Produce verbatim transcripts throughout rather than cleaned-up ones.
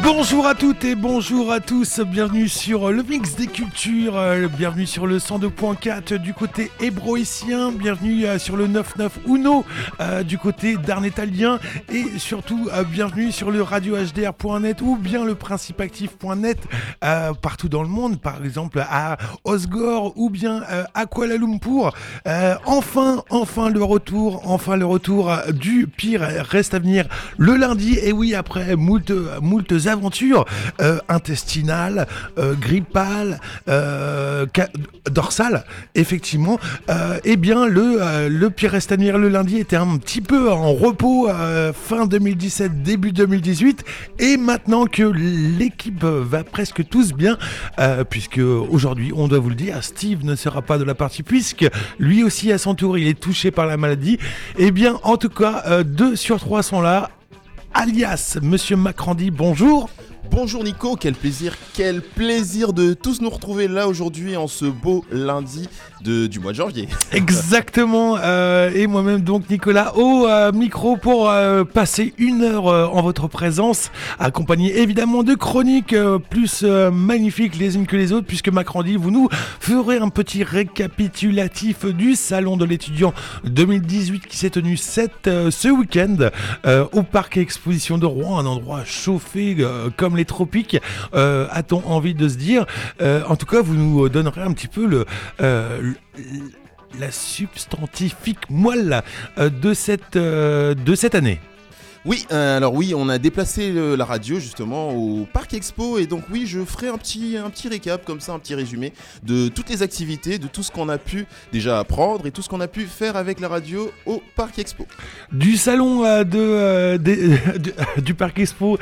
Bonjour à toutes et bonjour à tous, bienvenue sur le mix des cultures, bienvenue sur le cent deux point quatre du côté hébroïcien, bienvenue sur le quatre-vingt-neuf Uno euh, du côté darnétalien et surtout euh, bienvenue sur le radio h d r point net ou bien le principe actif point net euh, partout dans le monde, par exemple à Osgore ou bien euh, à Kuala Lumpur. Euh, enfin, enfin le retour, enfin le retour du pire reste à venir le lundi, et oui, après moult, moult aventures euh, intestinales, euh, grippales, euh, ca- dorsales, effectivement, euh, eh bien le, euh, le pire reste à venir le lundi était un petit peu en repos euh, fin deux mille dix-sept, début deux mille dix-huit, et maintenant que l'équipe va presque tous bien, euh, puisque aujourd'hui, on doit vous le dire, Steve ne sera pas de la partie puisque lui aussi à son tour il est touché par la maladie, eh bien en tout cas euh, deux sur trois sont là, alias Monsieur Macrandy, bonjour. Bonjour Nico, quel plaisir, quel plaisir de tous nous retrouver là aujourd'hui en ce beau lundi de, du mois de janvier. Exactement, euh, et moi-même donc Nicolas au euh, micro pour euh, passer une heure euh, en votre présence, accompagné évidemment de chroniques euh, plus euh, magnifiques les unes que les autres, puisque Macrandy, vous nous ferez un petit récapitulatif du salon de l'étudiant deux mille dix-huit qui s'est tenu cette, euh, ce week-end euh, au parc exposition de Rouen, un endroit chauffé euh, comme les tropiques, euh, a-t-on envie de se dire. Euh, en tout cas, vous nous donnerez un petit peu le, euh, le la substantifique moelle euh, de cette euh, de cette année. Oui, euh, alors oui, on a déplacé le, la radio justement au Parc Expo, et donc oui, je ferai un petit, un petit récap comme ça, un petit résumé de toutes les activités, de tout ce qu'on a pu déjà apprendre et tout ce qu'on a pu faire avec la radio au Parc Expo. Du salon euh, de, euh, de, de, du Parc Expo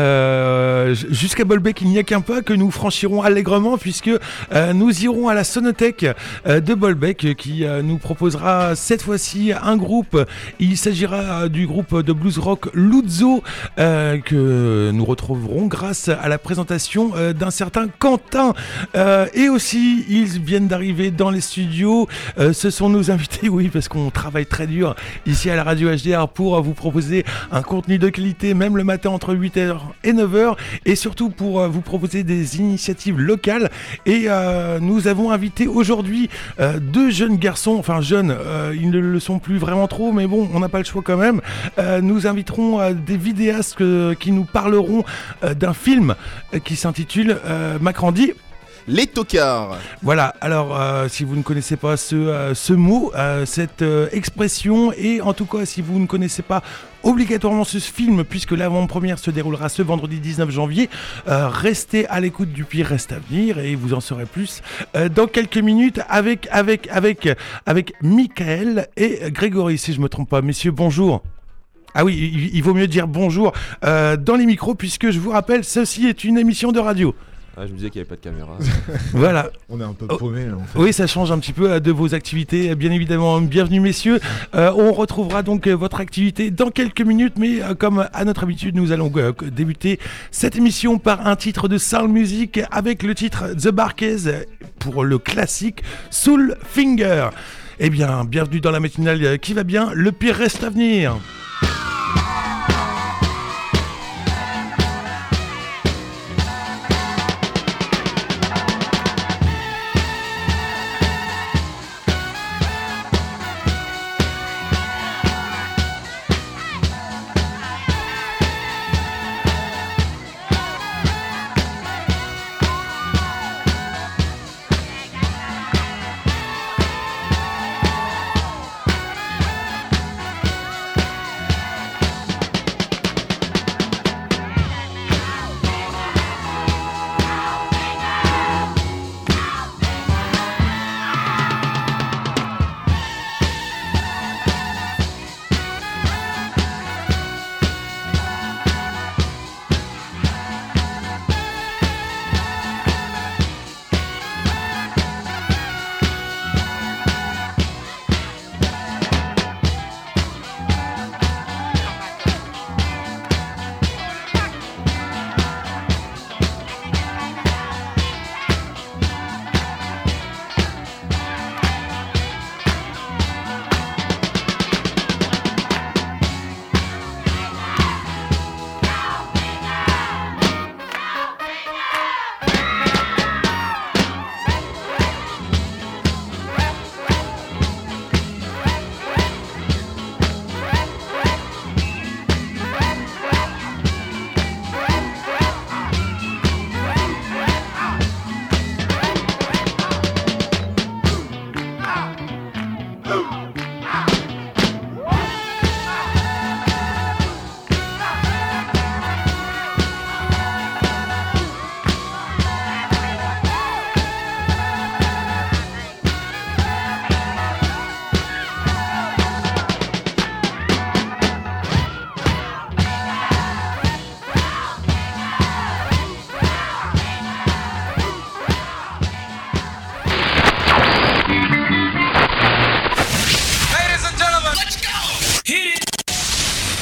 euh, jusqu'à Bolbec, il n'y a qu'un pas que nous franchirons allègrement, puisque euh, nous irons à la Sonothèque euh, de Bolbec qui euh, nous proposera cette fois-ci un groupe. Il s'agira du groupe de blues rock Luzo, euh, que nous retrouverons grâce à la présentation euh, d'un certain Quentin, euh, et aussi ils viennent d'arriver dans les studios, euh, ce sont nos invités, oui, parce qu'on travaille très dur ici à la radio H D R pour vous proposer un contenu de qualité même le matin entre huit heures et neuf heures, et surtout pour vous proposer des initiatives locales. Et euh, nous avons invité aujourd'hui euh, deux jeunes garçons, enfin jeunes, euh, ils ne le sont plus vraiment trop, mais bon, on n'a pas le choix quand même. Euh, nous inviterons euh, des vidéastes euh, qui nous parleront euh, d'un film euh, qui s'intitule euh, Macrandy. Les tocards. Voilà, alors euh, si vous ne connaissez pas ce, euh, ce mot, euh, cette euh, expression, et en tout cas si vous ne connaissez pas obligatoirement ce film, puisque l'avant-première se déroulera ce vendredi dix-neuf janvier, euh, restez à l'écoute du pire reste à venir et vous en saurez plus euh, dans quelques minutes avec, avec, avec, avec Michael et Grégory, si je ne me trompe pas. Messieurs, bonjour. Ah oui, il, il vaut mieux dire bonjour euh, dans les micros, puisque je vous rappelle, ceci est une émission de radio. Ah, je me disais qu'il n'y avait pas de caméra. Voilà. On est un peu paumé là, en fait. Oui, ça change un petit peu de vos activités, bien évidemment. Bienvenue messieurs. Euh, on retrouvera donc votre activité dans quelques minutes, mais euh, comme à notre habitude, nous allons euh, débuter cette émission par un titre de soul music avec le titre The Barkers pour le classique Soul Finger. Eh bien, bienvenue dans la matinale qui va bien. Le pire reste à venir.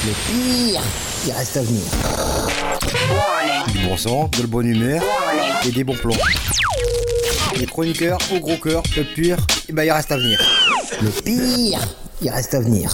Le pire, il reste à venir. Du bon sang, de la bonne humeur et des bons plans. Les chroniqueurs au gros cœur, le pire, eh ben, il reste à venir. Le pire, il reste à venir.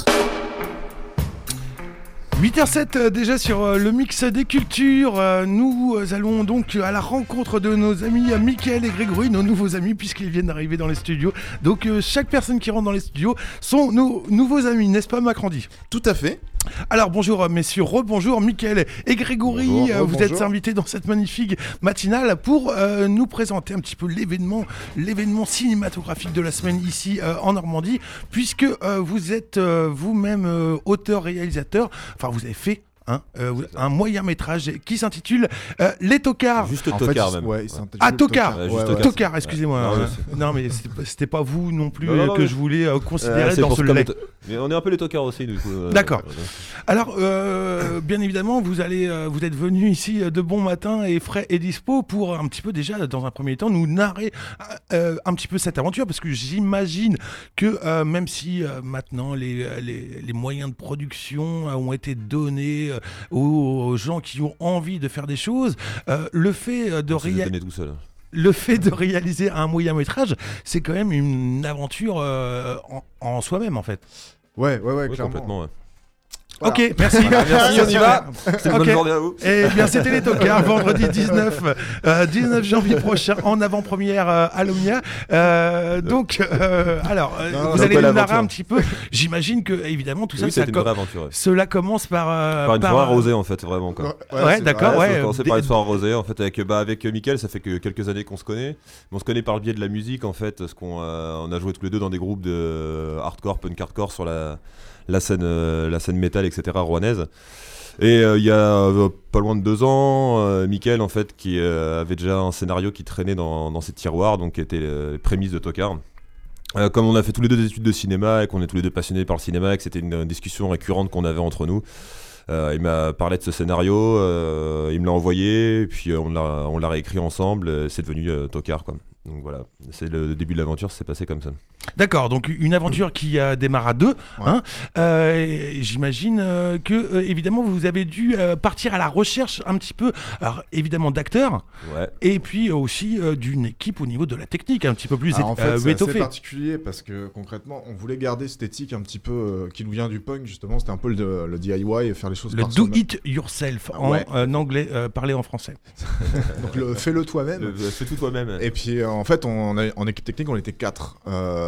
huit heures zéro sept euh, déjà sur euh, le mix des cultures. Euh, nous euh, allons donc à la rencontre de nos amis euh, Mickaël et Grégory, nos nouveaux amis, puisqu'ils viennent d'arriver dans les studios. Donc euh, chaque personne qui rentre dans les studios sont nos nouveaux amis, n'est-ce pas Macrandi ? Tout à fait. Alors bonjour euh, messieurs, rebonjour Mickaël et Grégory, Bonjour, euh, vous bonjour. êtes invités dans cette magnifique matinale pour euh, nous présenter un petit peu l'événement, l'événement cinématographique de la semaine ici euh, en Normandie, puisque euh, vous êtes euh, vous-même euh, auteur-réalisateur, enfin vous avez fait hein, euh, un moyen métrage qui s'intitule euh, Les Tocards. Juste En Tocard fait, même. ouais, il s'intitule Ah, Tocard. Ouais, Ouais, juste ouais. Tocard. Tocard, excusez-moi. Non, euh, mais c'est- non mais c'était pas- c'était pas vous non plus Non, non, euh, non, que mais- je voulais euh, Euh, considérer c'est dans pour ce ce comme lait. to- Mais on est un peu les tocards aussi du coup. euh, D'accord. euh, Alors, euh, bien évidemment, vous allez, euh, vous êtes venus ici euh, de bon matin et frais et dispo pour un petit peu déjà, dans un premier temps, nous narrer euh, un petit peu cette aventure, parce que j'imagine que euh, même si euh, maintenant les, les, les moyens de production euh, ont été donnés euh, aux, aux gens qui ont envie de faire des choses, euh, le fait euh, de on s'est réa- donné tout seul. le fait de réaliser un moyen métrage, c'est quand même une aventure euh, en, en soi-même en fait. Ouais, ouais, ouais, Oui, clairement. complètement. Ouais. Voilà. Ok, merci. Merci, on y va. C'est une Ok. bonne journée à vous. Eh bien, c'était les Tocards, vendredi dix-neuf, euh, dix-neuf janvier prochain, en avant-première euh, à l'Omnia. Euh, donc, euh, alors, euh, Non, vous c'est allez pas nous narrer l'aventure. un petit peu. J'imagine que, évidemment, tout ça, Oui, ça c'était une co- vraie aventure. ouais. cela commence par... euh, Par une par, soirée euh, arrosée en fait, vraiment quoi. Ouais, c'est d'accord, vrai. ouais. On a commencé des- par une soirée arrosée en fait avec bah avec Mickaël, ça fait que quelques années qu'on se connaît. Mais on se connaît par le biais de la musique en fait, parce qu'on euh, on a joué tous les deux dans des groupes de hardcore, punk hardcore sur la la scène euh, la scène métal et cetera rouennaise. Et euh, il y a euh, pas loin de deux ans, euh, Mickaël en fait qui euh, avait déjà un scénario qui traînait dans dans ses tiroirs, donc qui était euh, les prémices de Tocard. Euh, comme on a fait tous les deux des études de cinéma et qu'on est tous les deux passionnés par le cinéma et que c'était une, une discussion récurrente qu'on avait entre nous, euh, il m'a parlé de ce scénario, euh, il me l'a envoyé, et puis euh, on l'a, on l'a réécrit ensemble, euh, c'est devenu euh, Tocard quoi. Donc voilà, c'est le début de l'aventure, ça s'est passé comme ça. D'accord, donc une aventure qui euh, démarre à deux. Ouais. Hein. Euh, et j'imagine euh, que, euh, évidemment, vous avez dû euh, partir à la recherche un petit peu, alors évidemment, d'acteurs, Ouais. et puis aussi euh, d'une équipe au niveau de la technique, un petit peu plus Alors, en fait, euh, c'est assez étoffée. particulier parce que concrètement, on voulait garder cette éthique un petit peu euh, qui nous vient du punk, justement. C'était un peu le, le D I Y et faire les choses Le par do soi-même. it yourself en Ouais. euh, anglais, euh, parlé en français. Donc, le, fais-le toi-même. Le- Fais tout toi-même. Et puis euh, en fait, on a- en équipe technique, on était quatre.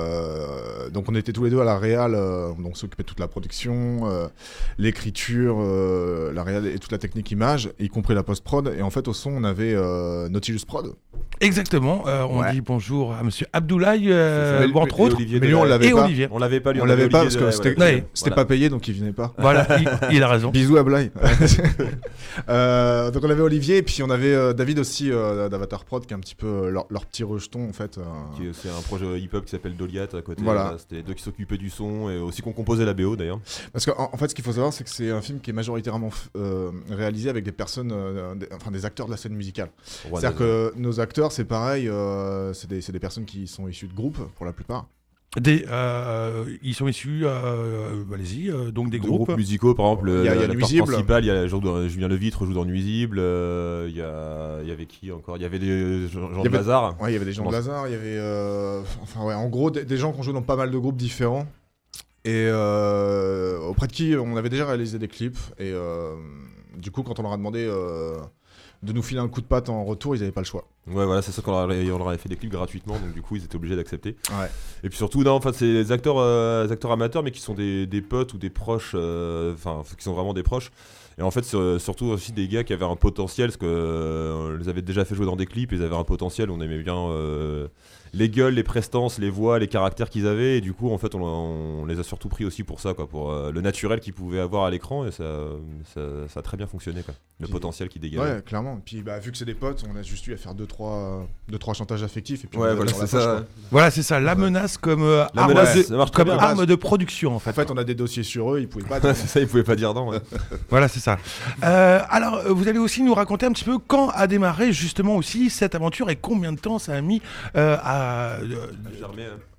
Euh, donc on était tous les deux à la réal, euh, donc on s'occupait de toute la production, euh, l'écriture, euh, la réal et toute la technique image, y compris la post-prod. Et en fait, au son, on avait euh, Nautilus Prod. Exactement, euh, on Ouais. dit bonjour à monsieur Abdoulaye, euh, C'est ça. entre Et autres, Olivier Mais de lui, on la- l'avait et pas. Olivier. On l'avait pas lui, On l'avait avait pas Olivier parce que de- c'était voilà. Ouais. c'était Voilà. pas payé, donc il venait pas. Voilà, il, il a raison. Bisous à Blaye. Euh, donc on avait Olivier et puis on avait euh, David aussi euh, d'Avatar Prod qui est un petit peu euh, leur, leur petit rejeton en fait. euh. Qui est- C'est un projet hip-hop qui s'appelle Doliat à côté. Voilà. Voilà, c'était les deux qui s'occupaient du son et aussi qu'on composait la B O d'ailleurs. Parce qu'en en fait ce qu'il faut savoir c'est que c'est un film qui est majoritairement f- euh, réalisé avec des personnes, euh, des, enfin des acteurs de la scène musicale. C'est-à-dire que nos acteurs c'est pareil, euh, c'est des, c'est des personnes qui sont issues de groupes pour la plupart. Des, euh, ils sont issus, euh, allez-y, euh, donc des Des groupes. groupes musicaux, par exemple, Il y a- il y a la Nuisible. part principale, il y a genre de- Julien Levitre joue dans Nuisible, euh, il y, a, il y avait qui encore? Il y avait des gens Il y de avait- Lazare. Ouais, il y avait des gens de Bon, Lazare, il y avait euh, enfin ouais, en gros des, des gens qui ont joué dans pas mal de groupes différents et euh, auprès de qui on avait déjà réalisé des clips et euh, du coup quand on leur a demandé euh, de nous filer un coup de patte en retour, ils n'avaient pas le choix. Ouais, voilà, c'est ça qu'on leur avait, on leur avait fait des clips gratuitement, donc du coup ils étaient obligés d'accepter. Ouais. Et puis surtout, non, en fait, c'est des acteurs, euh, des acteurs amateurs, mais qui sont des, des potes ou des proches, euh, enfin, qui sont vraiment des proches. Et en fait, sur- surtout aussi des gars qui avaient un potentiel, parce que euh, on les avait déjà fait jouer dans des clips, ils avaient un potentiel, on aimait bien euh, les gueules, les prestances, les voix, les caractères qu'ils avaient, et du coup, en fait, on, on les a surtout pris aussi pour ça, quoi, pour euh, le naturel qu'ils pouvaient avoir à l'écran, et ça, ça, ça a très bien fonctionné, quoi, le Puis- potentiel qu'ils dégageaient. Ouais, clairement. Puis bah, vu que c'est des potes, on a juste eu à faire deux trois, deux, trois chantages affectifs et puis on Ouais, les a voilà, dans la c'est poche, ça. quoi. Voilà, c'est ça, la menace comme, euh, La arme, menace, de, ça marche très comme bien. arme de production, en fait. En fait, on a des dossiers sur eux, ils pouvaient pas. Ouais, c'est ça, ils pouvaient pas dire non. Ouais. Voilà, c'est ça. Euh, alors, euh, vous allez aussi nous raconter un petit peu quand a démarré justement aussi cette aventure et combien de temps ça a mis euh, à... euh, Germer, hein.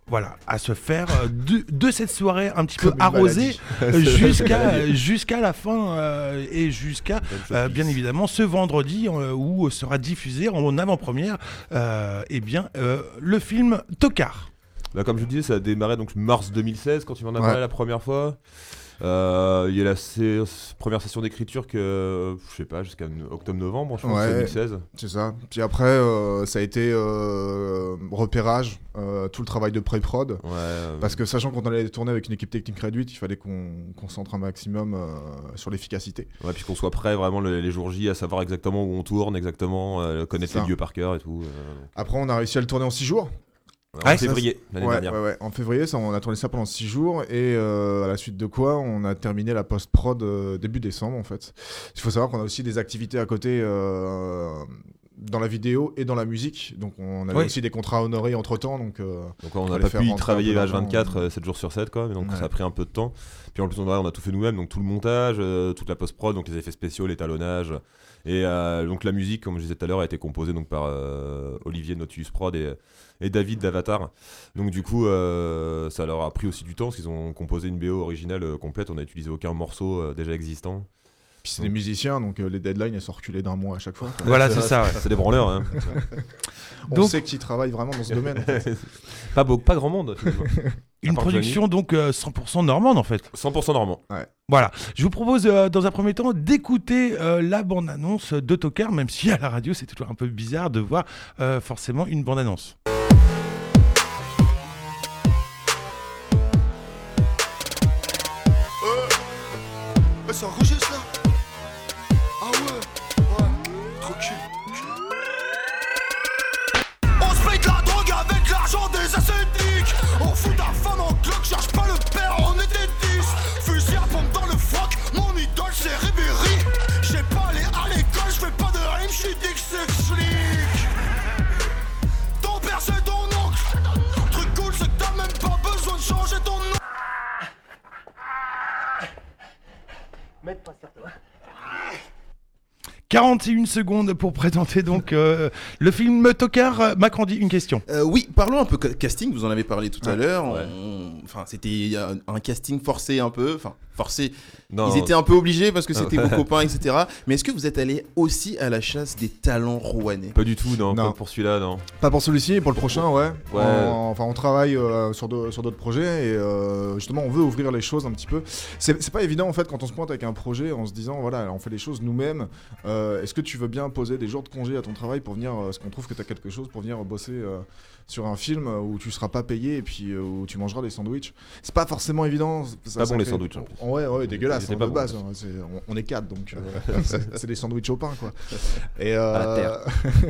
Voilà, à se faire euh, de, de cette soirée un petit Comme peu une arrosée maladie. euh, jusqu'à jusqu'à la fin euh, et jusqu'à euh, bien évidemment ce vendredi euh, où sera diffusé en avant-première euh, eh bien euh, le film Tokar. Bah, comme je vous disais, ça a démarré donc mars deux mille seize quand tu m'en as Ouais. parlé la première fois. Euh, Il y a la sé- première session d'écriture que je sais pas jusqu'à octobre-novembre, je pense, Ouais. deux mille seize. C'est ça. Puis après, euh, ça a été euh, repérage, euh, tout le travail de pré-prod. Ouais. euh, Parce que sachant qu'on allait tourner avec une équipe technique réduite, il fallait qu'on concentre un maximum euh, sur l'efficacité. Ouais, puis qu'on soit prêt vraiment le- les jours J à savoir exactement où on tourne, exactement euh, connaître C'est les ça. lieux par cœur et tout. euh, Après, on a réussi à le tourner en six jours. en Ouais, ça, février l'année Ouais, dernière. ouais, ouais. En février, ça, on a tourné ça pendant six jours et euh, à la suite de quoi, on a terminé la post-prod euh, début décembre en fait. Il faut savoir qu'on a aussi des activités à côté euh, dans la vidéo et dans la musique, donc on avait Oui. aussi des contrats honorés entre temps. Donc, euh, Donc on n'a Fallait pas faire pu y rentrer travailler un peu H vingt-quatre d'argent. euh, sept jours sur sept quoi, mais donc Ouais. ça a pris un peu de temps. Puis en plus on a, on a tout fait nous-mêmes, donc tout le montage, euh, toute la post-prod, donc les effets spéciaux, l'étalonnage. Et euh, donc la musique, comme je disais tout à l'heure, a été composée donc par euh, Olivier de Nautilus Prod et, et David d'Avatar. Donc du coup, euh, ça leur a pris aussi du temps parce qu'ils ont composé une B O originale euh, complète. On n'a utilisé aucun morceau euh, déjà existant. puis c'est des musiciens, donc euh, les deadlines elles sont reculées d'un mois à chaque fois. Voilà, c'est ça. Ouais. C'est des branleurs. Hein. On Donc- sait qu'ils travaillent vraiment dans ce domaine. En fait. pas, beau, pas grand monde. finalement. Une part production donc euh, cent pour cent normande en fait. cent pour cent normand. Voilà, je vous propose euh, dans un premier temps d'écouter euh, la bande-annonce de Tokar, même si à la radio c'est toujours un peu bizarre de voir euh, forcément une bande-annonce. Eh, ça enregistre là? Ah ouais, ouais, trop cul. On se paye de la drogue avec l'argent des ascétiques. On fout ta femme en cloque, cherche pas le père, on était dix. Fusil à pompe dans le froc, mon idole c'est Ribéry. J'ai pas allé à l'école, j'fais pas de rime, j'suis Dixie Slick. Ton père c'est ton oncle. Truc cool c'est que t'as même pas besoin de changer ton nom. quarante et une secondes pour présenter donc euh, le film Tokar. Euh, Macrandi, une question. Euh, oui, parlons un peu ca- casting, vous en avez parlé tout à l'heure. ouais. On- Enfin, c'était un, un casting forcé un peu, enfin forcé. Non, Ils étaient un peu obligés parce que Ah, c'était ouais. vos copains, et cetera. Mais est-ce que vous êtes allé aussi à la chasse des talents rouennais? pas du tout, non, Non. pas pour celui-là, non. Pas pour celui-ci, mais pour le prochain, ouais. Ouais. En- enfin, on travaille euh, sur de- sur d'autres projets et euh, justement, on veut ouvrir les choses un petit peu. C'est c'est pas évident en fait quand on se pointe avec un projet en se disant voilà, on fait les choses nous-mêmes. Euh, Est-ce que tu veux bien poser des jours de congé à ton travail pour venir, euh, ce qu'on trouve que tu as quelque chose pour venir bosser euh, sur un film euh, où tu seras pas payé et puis euh, où tu mangeras des sandwichs. C'est pas forcément évident. Ça, Pas ça bon, les crée- sandwichs, en plus. Ouais, ouais, Ils dégueulasse étaient hein, pas de bons, base. en hein, c'est- on, on est quatre donc euh, c'est c'est des sandwichs au pain quoi. Et euh, À la terre.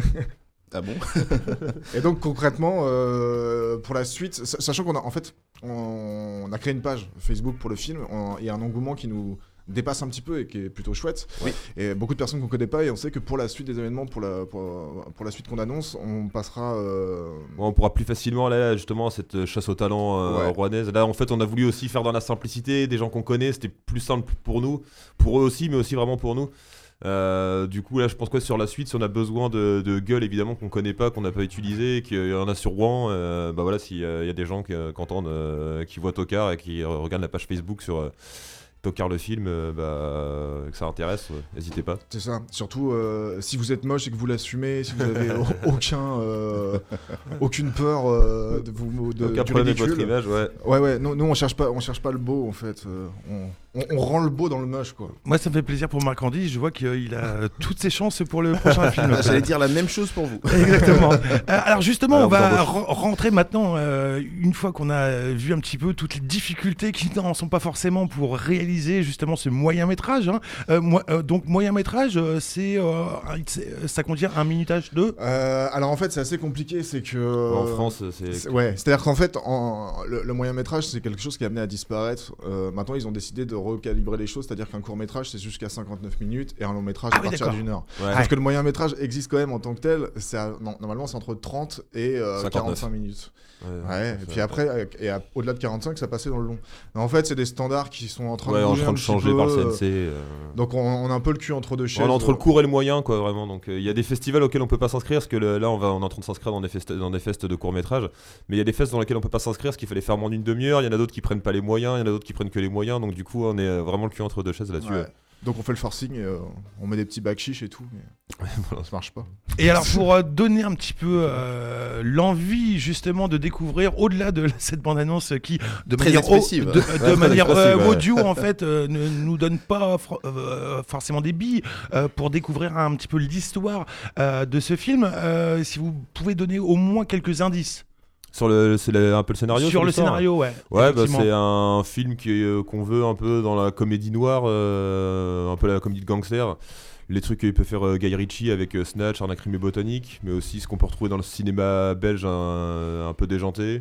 Ah bon? Et donc concrètement, euh, pour la suite, sa- sachant qu'on a en fait, on, on a créé une page Facebook pour le film, on- il y a un engouement qui nous dépasse un petit peu et qui est plutôt chouette. Oui. Et beaucoup de personnes qu'on connaît pas et on sait que pour la suite des événements, pour la, pour, pour la suite qu'on annonce, on passera. euh, Ouais, on pourra plus facilement aller justement à cette chasse au talent euh, Ouais. rouennaise. Là, en fait, on a voulu aussi faire dans la simplicité, des gens qu'on connaît, c'était plus simple pour nous, pour eux aussi, mais aussi vraiment pour nous. Euh, du coup, là, je pense que sur la suite, si on a besoin de, de gueules évidemment qu'on connaît pas, qu'on n'a pas utilisé, qu'il y en a sur Rouen, euh, bah voilà, s'il y a des gens qui, euh, qui entendent, euh, qui voient Tokar et qui euh, regardent la page Facebook sur euh, Tokar le film, euh, bah, euh, que ça intéresse, euh, n'hésitez pas. C'est ça. Surtout euh, si vous êtes moche et que vous l'assumez, si vous avez au- aucun, euh, aucune peur euh, de vous de, Aucun du problème avec votre ridicule. image, ouais. Ouais, ouais. Nous, nous, on cherche pas, on cherche pas le beau en fait. Euh, on, on, on rend le beau dans le moche quoi. Moi, ça me fait plaisir pour Macrandi. Je vois qu'il a toutes ses chances pour le prochain film. Ah, J'allais dire la même chose pour vous. Exactement. Euh, alors justement, Alors, on va vous embauchez. re- rentrer maintenant, euh, une fois qu'on a vu un petit peu toutes les difficultés qui n'en sont pas forcément pour réaliser justement ce moyen métrage. Hein. Euh, moi- euh, donc moyen métrage, euh, c'est, euh, un- c'est- ça contient un minutage de... Euh, alors en fait, c'est assez compliqué, c'est que En France, c'est. C'est- Ouais, c'est-à-dire qu'en fait, en- le, le moyen métrage, c'est quelque chose qui est amené à disparaître. Euh, maintenant, ils ont décidé de recalibrer les choses, c'est-à-dire qu'un court métrage, c'est jusqu'à cinquante-neuf minutes et un long métrage Ah à oui, partir d'accord. d'une heure. Ouais. Sauf que le moyen métrage existe quand même en tant que tel. C'est à- non, normalement, c'est entre trente et euh, cinquante-neuf. quarante-cinq minutes. Ouais, Ouais, et puis après, euh, et à- au-delà de quarante-cinq, ça passait dans le long. Mais en fait, c'est des standards qui sont en train Ouais, de en bouger train un de petit changer peu, par le euh, C N C. euh, Donc on, on a un peu le cul entre deux chaises. On est entre le court et le moyen, quoi, vraiment. Donc il euh, y a des festivals auxquels on peut pas s'inscrire, parce que le, là on, va, on est en train de s'inscrire dans des festes, dans des festes de court métrage. Mais il y a des festes dans lesquels on peut pas s'inscrire, parce qu'il fallait faire moins d'une demi-heure. Il y en a d'autres qui prennent pas les moyens, il y en a d'autres qui prennent que les moyens. Donc du coup on est vraiment le cul entre deux chaises là-dessus. Ouais. Donc on fait le forcing, et, euh, on met des petits bacs chiches et tout, mais voilà, ça marche pas. Et alors pour euh, donner un petit peu euh, l'envie justement de découvrir au-delà de cette bande-annonce qui de Très manière, expressive. de, de Ouais, manière très euh, expressive, ouais. audio en fait euh, ne nous donne pas fr- euh, forcément des billes euh, pour découvrir un petit peu l'histoire euh, de ce film, euh, si vous pouvez donner au moins quelques indices. Sur le, c'est le- un peu le scénario. Sur le l'histoire scénario, ouais. Ouais, bah, effectivement. c'est un film qui est, euh, qu'on veut un peu dans la comédie noire, euh, un peu la comédie de gangster. Les trucs qu'il peut faire euh, Guy Ritchie avec euh, Snatch, Arnaque Crime et Botanique, mais aussi ce qu'on peut retrouver dans le cinéma belge un, un peu déjanté.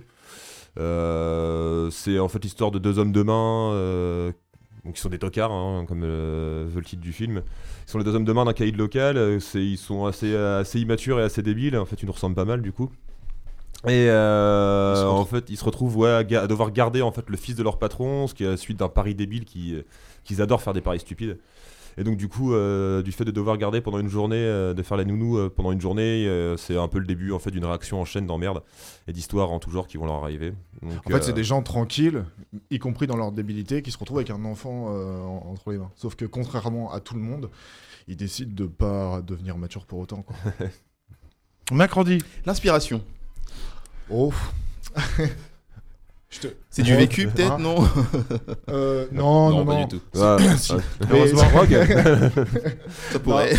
Euh, c'est en fait l'histoire de deux hommes de main, euh, donc qui sont des tocards, hein, comme euh, veut le titre du film. Ils sont les deux hommes de main d'un caïd local, euh, c'est, ils sont assez, assez immatures et assez débiles, en fait ils nous ressemblent pas mal du coup. Et euh, Ils se en fait, ils se retrouvent ouais, à, ga- à devoir garder en fait le fils de leur patron, ce qui est à la suite d'un pari débile qui, qu'ils adorent faire des paris stupides. Et donc du coup, euh, du fait de devoir garder pendant une journée, euh, de faire la nounou euh, pendant une journée, euh, c'est un peu le début en fait d'une réaction en chaîne d'emmerde et d'histoires en tout genre qui vont leur arriver. Donc, En fait, euh, c'est des gens tranquilles, y compris dans leur débilité, qui se retrouvent avec un enfant euh, en- entre les mains. Sauf que contrairement à tout le monde, ils décident de pas devenir matures pour autant, quoi. Macrandi. L'inspiration. Oh. Je te- C'est du Oh, vécu peut-être, hein. non Euh, non, non, pas non. du tout. ouais, Si. ouais. Mais- Heureusement, Ça pourrait.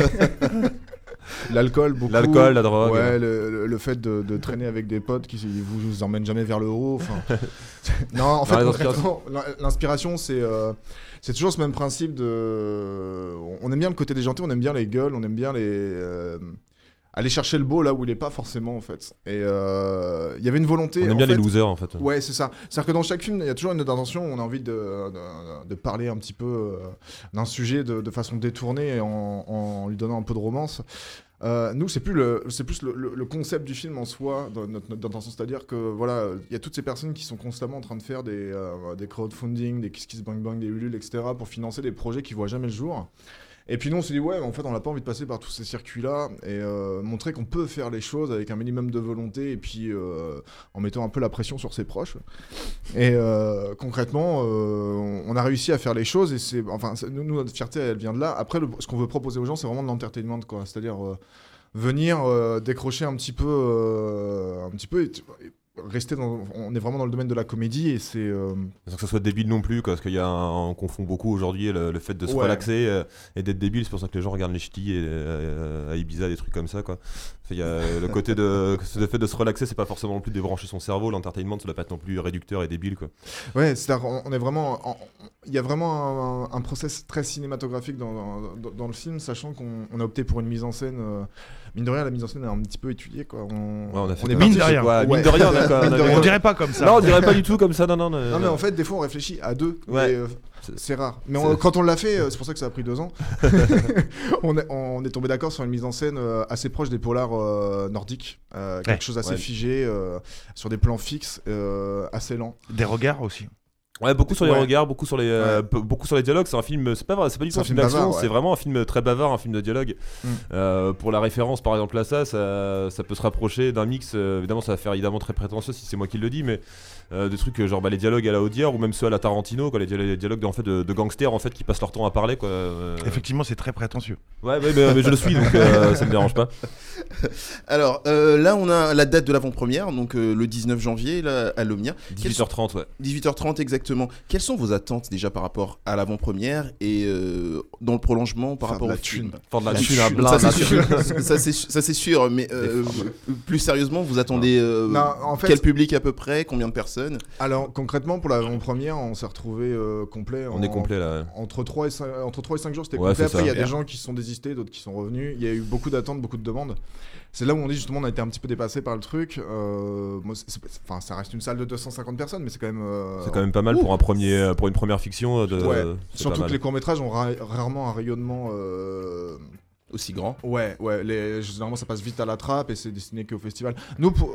L'alcool, beaucoup. l'alcool, la drogue. Ouais, le, le- le fait de, de traîner avec des potes qui vous, vous emmènent jamais vers le haut. enfin. Non, en fait, les concrètement, l'in- l'inspiration, c'est euh, c'est toujours ce même principe de. On aime bien le côté déjanté, on aime bien les gueules, on aime bien les. euh, aller chercher le beau là où il est pas forcément, en fait. Et euh, il y avait une volonté. On aime en bien fait, les losers en fait. Ouais, c'est ça. C'est-à-dire que dans chaque film, il y a toujours une note d'intention. On a envie de, de, de parler un petit peu euh, d'un sujet de, de façon détournée et en, en lui donnant un peu de romance. Euh, nous, c'est plus le, c'est plus le, le- le concept du film en soi, dans notre note d'intention. C'est-à-dire que voilà, il y a toutes ces personnes qui sont constamment en train de faire des, euh, des crowdfunding, des Kiss Kiss Bang Bang, des Ulule, et cetera, pour financer des projets qui voient jamais le jour. Et puis nous, on s'est dit, ouais, en fait, on n'a pas envie de passer par tous ces circuits-là et euh, montrer qu'on peut faire les choses avec un minimum de volonté et puis euh, en mettant un peu la pression sur ses proches. Et euh, concrètement, euh, on a réussi à faire les choses et c'est, enfin, c'est- nous, nous, notre fierté, elle vient de là. Après, le- ce qu'on veut proposer aux gens, c'est vraiment de l'entertainment, quoi. C'est-à-dire euh, venir euh, décrocher un petit peu, euh, un petit peu. Et, et rester dans, on est vraiment dans le domaine de la comédie et c'est. euh, Sans que ça soit débile non plus, quoi, parce qu'il y a un, on confond beaucoup aujourd'hui le, le fait de se Ouais. relaxer euh, et d'être débile. C'est pour ça que les gens regardent les ch'tis et, euh, à Ibiza, des trucs comme ça, quoi. Il y a le côté de le fait de se relaxer, c'est pas forcément non plus débrancher son cerveau. L'entertainment, ça doit pas être non plus réducteur et débile, quoi. Ouais, c'est-à-dire on on est vraiment, en- il y a vraiment un, un process très cinématographique dans, dans, dans le film, sachant qu'on on a opté pour une mise en scène. euh, mine de rien, la mise en scène est un petit peu étudiée, quoi. On, Ouais, on a fait est un- mine parti de sur- rien. Ouais, Ouais. mine de rien, on a quand même- Mine de on a- rien. On dirait pas comme ça. Non, on dirait pas du tout comme ça. Non, non. Non, mais en fait, des fois, on réfléchit à deux. Ouais. mais, euh, C'est- c'est rare. Mais c'est- on- quand on l'a fait, euh, c'est pour ça que ça a pris deux ans. on, est, on est tombé d'accord sur une mise en scène euh, assez proche des polars euh, nordiques, euh, quelque Ouais. chose assez Ouais. figé, euh, sur des plans fixes, euh, assez lents. Des regards aussi. Ouais, beaucoup sur les Ouais. regards, beaucoup sur les, euh, Ouais. be- beaucoup sur les dialogues. C'est un film, c'est pas vrai, c'est pas du tout C'est un un film film d'action, bavard, ouais. c'est vraiment un film très bavard, un film de dialogue. Mm. Euh, pour la référence, par exemple, à ça, ça, ça peut se rapprocher d'un mix. euh, évidemment, ça va faire évidemment très prétentieux si c'est moi qui le dis, mais euh, des trucs euh, genre bah, les dialogues à la Audiard ou même ceux à la Tarantino, quoi, les, dialogues, les dialogues de, en fait, de, de gangsters en fait qui passent leur temps à parler, quoi. euh. Effectivement, c'est très prétentieux. Ouais, ouais, mais, mais je le suis, donc euh, ça me dérange pas. Alors euh, là, on a la date de l'avant-première, donc euh, le dix-neuf janvier là, à l'Omnia. dix-huit heures trente, ouais. dix-huit heures trente exactement. Quelles sont vos attentes déjà par rapport à l'avant-première et euh, dans le prolongement par Faire rapport de au la film thune. Faire de la La thune à thune, plein, ça, la c'est thune. sûr. ça, c'est, ça c'est sûr, mais euh, plus sérieusement, vous attendez euh, Non, en fait- quel public à peu près, combien de personnes? Alors, concrètement, pour l'avant-première, on s'est retrouvé euh, complet. On en- est complet là. ouais. Entre trois et cinq, entre trois et cinq jours, c'était Ouais, complet. c'est Après, il y a ça. des gens qui se sont désistés, d'autres qui sont revenus. Il y a eu beaucoup d'attentes, beaucoup de demandes. C'est là où on dit justement on a été un petit peu dépassé par le truc. Euh, moi, c'est- c'est- enfin, ça reste une salle de deux cent cinquante personnes, mais c'est quand même. euh, C'est quand même pas mal pour un premier, euh, pour une première fiction. euh, De, Ouais. c'est Surtout pas que mal. les courts métrages ont ra- rarement un rayonnement. euh, Aussi grand. Ouais, ouais. Les... Généralement, ça passe vite à la trappe et c'est destiné qu'au festival. Nous, pour, pour-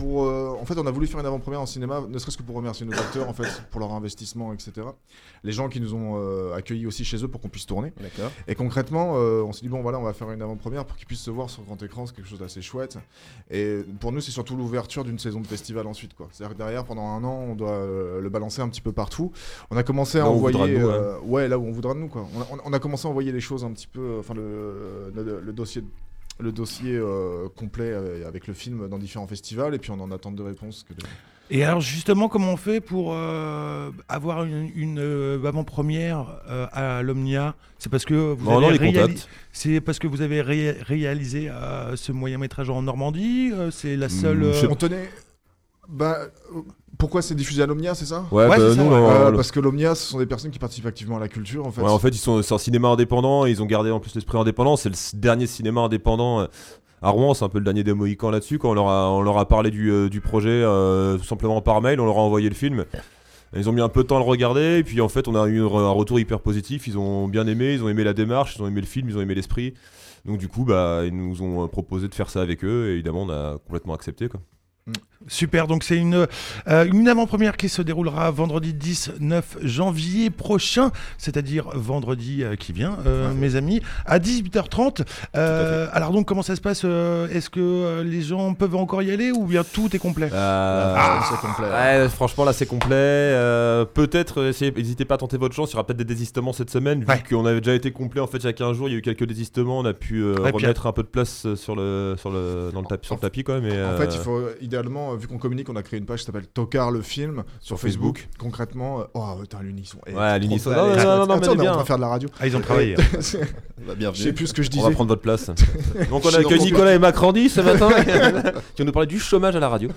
pour, euh, en fait, on a voulu faire une avant-première en cinéma, ne serait-ce que pour remercier nos acteurs, en fait, pour leur investissement, et cetera. Les gens qui nous ont euh, accueillis aussi chez eux pour qu'on puisse tourner. D'accord. Et concrètement, euh, on s'est dit bon voilà, on va faire une avant-première pour qu'ils puissent se voir sur grand écran, c'est quelque chose d'assez chouette. Et pour nous, c'est surtout l'ouverture d'une saison de festival ensuite, quoi. C'est-à-dire que derrière, pendant un an, on doit euh, le balancer un petit peu partout. On a commencé à là envoyer, de nous, euh, ouais, là où on voudra de nous, quoi. On a, on a commencé à envoyer les choses un petit peu, enfin le, le, le dossier. le dossier euh, complet euh, avec le film dans différents festivals et puis on en attend de réponses que de... Et alors justement, comment on fait pour euh, avoir une, une euh, avant-première euh, à l'Omnia? C'est parce que vous Non, non, avez les réali- contacts. c'est parce que vous avez ré- réalisé euh, ce moyen métrage en Normandie. euh, c'est la seule. Mmh, je sais euh, On tenait... Bah, euh, pourquoi c'est diffusé à l'Omnia, c'est ça? Ouais, Ouais, bah, c'est ça, nous, ouais. on- Euh, le- Parce que l'Omnia, ce sont des personnes qui participent activement à la culture, en fait. Ouais, en fait, ils sont, c'est un cinéma indépendant, ils ont gardé en plus l'esprit indépendant, c'est le s- dernier cinéma indépendant euh, à Rouen, c'est un peu le dernier des Mohicans là-dessus. Quand on leur a, on leur a parlé du, euh, du projet euh, tout simplement par mail, on leur a envoyé le film. Ils ont mis un peu de temps à le regarder, et puis en fait, on a eu un retour hyper positif. Ils ont bien aimé, ils ont aimé la démarche, ils ont aimé le film, ils ont aimé l'esprit. Donc, du coup, bah, ils nous ont proposé de faire ça avec eux, et évidemment, on a complètement accepté, quoi. Super, donc c'est une, euh, une avant-première qui se déroulera vendredi dix-neuf janvier prochain, c'est-à-dire vendredi euh, qui vient, euh, Ouais. mes amis, à dix-huit heures trente. Euh, alors donc comment ça se passe euh, Est-ce que euh, les gens peuvent encore y aller ou bien tout est complet? Euh, Ah, c'est complet. Ouais, franchement, là, c'est complet. Euh, peut-être, essayez- n'hésitez pas à tenter votre chance. Il y aura peut-être des désistements cette semaine. Vu Ouais. qu'on avait déjà été complet en fait il y a quinze jours, il y a eu quelques désistements. On a pu euh, Ouais, puis- remettre un peu de place euh, sur le, sur le, dans le tapis, sur le tapis, quoi. Mais, En euh, fait, il faut idéalement, euh, vu qu'on communique, on a créé une page qui s'appelle Tocard le film sur Facebook. Facebook. Concrètement, euh, oh putain, l'unisson. Eh, Ouais, trop l'unisson. belle. Non, non, non, non, non, Attends, mais on est elle est en bien. train de faire de la radio. Ah, ils ont travaillé. Bah, Je bienvenue. sais plus ce que je on disais. va prendre votre place. Donc, on Je a suis accueilli dans- Nicolas et Macrandy ce matin qui vont nous parler du chômage à la radio.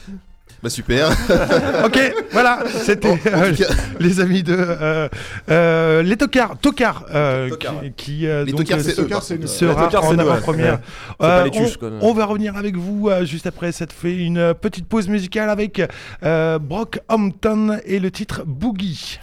Bah super. Ok, voilà, c'était euh, les amis de euh, euh, les tocards, tocards, euh, Tocards, qui, qui, euh, Les donc, tocards, euh, c'est Les eux. tocards, par c'est contre. nous. sera Les tocards, en c'est nous, ouais. avant-première. Ouais. C'est pas les on, tuches, quoi. on va revenir avec vous euh, juste après cette fait une euh, petite pause musicale avec euh, Brockhampton et le titre Boogie.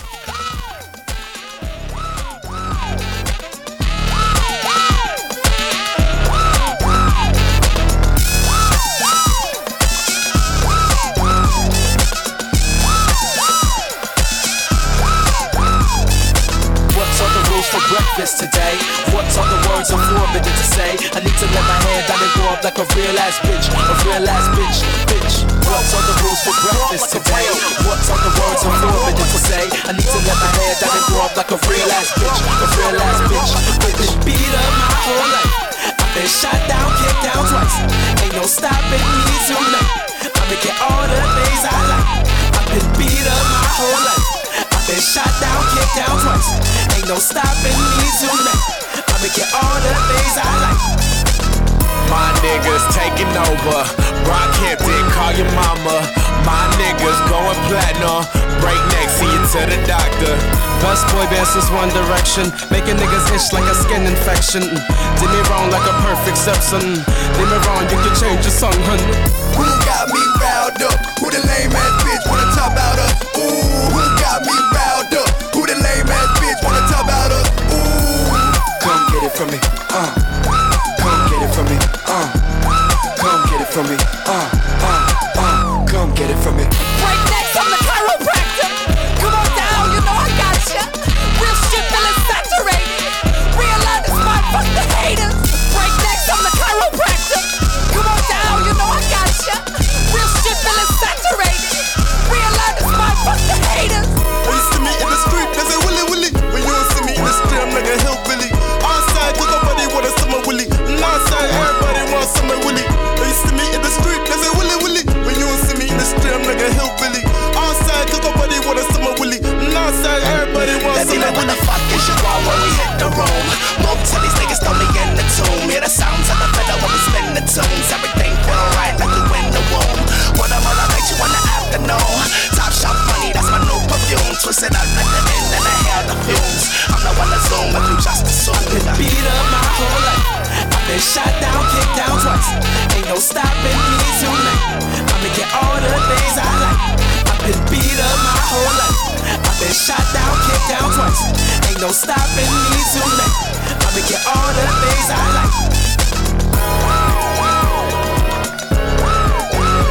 What's on the rules for breakfast today? What's on the words I'm forbidden to say? I need to let my hair down and grow up like a real ass bitch, a real ass bitch, bitch. What's on the rules for breakfast today? What's on the words I'm forbidden to say? I need to let my hair down and grow up like a real ass bitch, a real ass bitch, bitch. Beat up my whole life. I've been shot down, kicked down twice. Ain't no stopping me tonight. I'ma get all the things I like. I've been beat up my whole life. I've been shot down, kicked down twice. Ain't no stopping me tonight. I'ma get all the things I like. My niggas taking over. Brockhampton, call your mama. My niggas going platinum. Break neck, see you to the doctor. Best boy band since One Direction. Making niggas itch like a skin infection. Did me wrong like a perfect Simpson. Did me wrong, you can change your song, hun. Who got me riled up? Who the lame ass bitch wanna top out of? Ooh, who got me riled up? Who the lame ass bitch wanna top out of? Ooh, come get it from me, uh. Come get it from me, uh. Come get it from me, uh, uh, uh. Come get it from me. Right next, I'm the chiropractor. Come on down, you know I gotcha. Real shit feeling saturated. Realize it's my fuck the haters. Right next, I'm the chiropractor. Come on down, you know I gotcha. Real shit feeling saturated. Realize it's my fuck the haters. When you see me in the street, they say Willy Willy. When you don't see me in the street, I'm like a hillbilly. Outside, cause nobody want a summer Willy. And outside, everybody wants summer Willy. When you see me in the street, they say Willy Willy. When you don't see me in the street, I'm like a hillbilly. Outside, cause nobody want a summer Willy. And outside, everybody wants Let me summer know what Willy. the fuck is you want when we hit the room. Move till these niggas throw me in the tomb. Hear the sounds of the fiddle when we spin the tunes. Everything feel right like you in the womb. What I'm gonna make you in the afternoon. Top shop money, that's my new perfume. Twist it up like the end and I hear the fumes. I'm the one to zoom if you just assume. Been beat up my whole life. I've been shot down, kicked down twice. Ain't no stopping me tonight. I'ma get all the things I like. I've been beat up my whole life. I've been shot down, kicked down twice. Ain't no stopping me tonight. I'ma get all the things I like.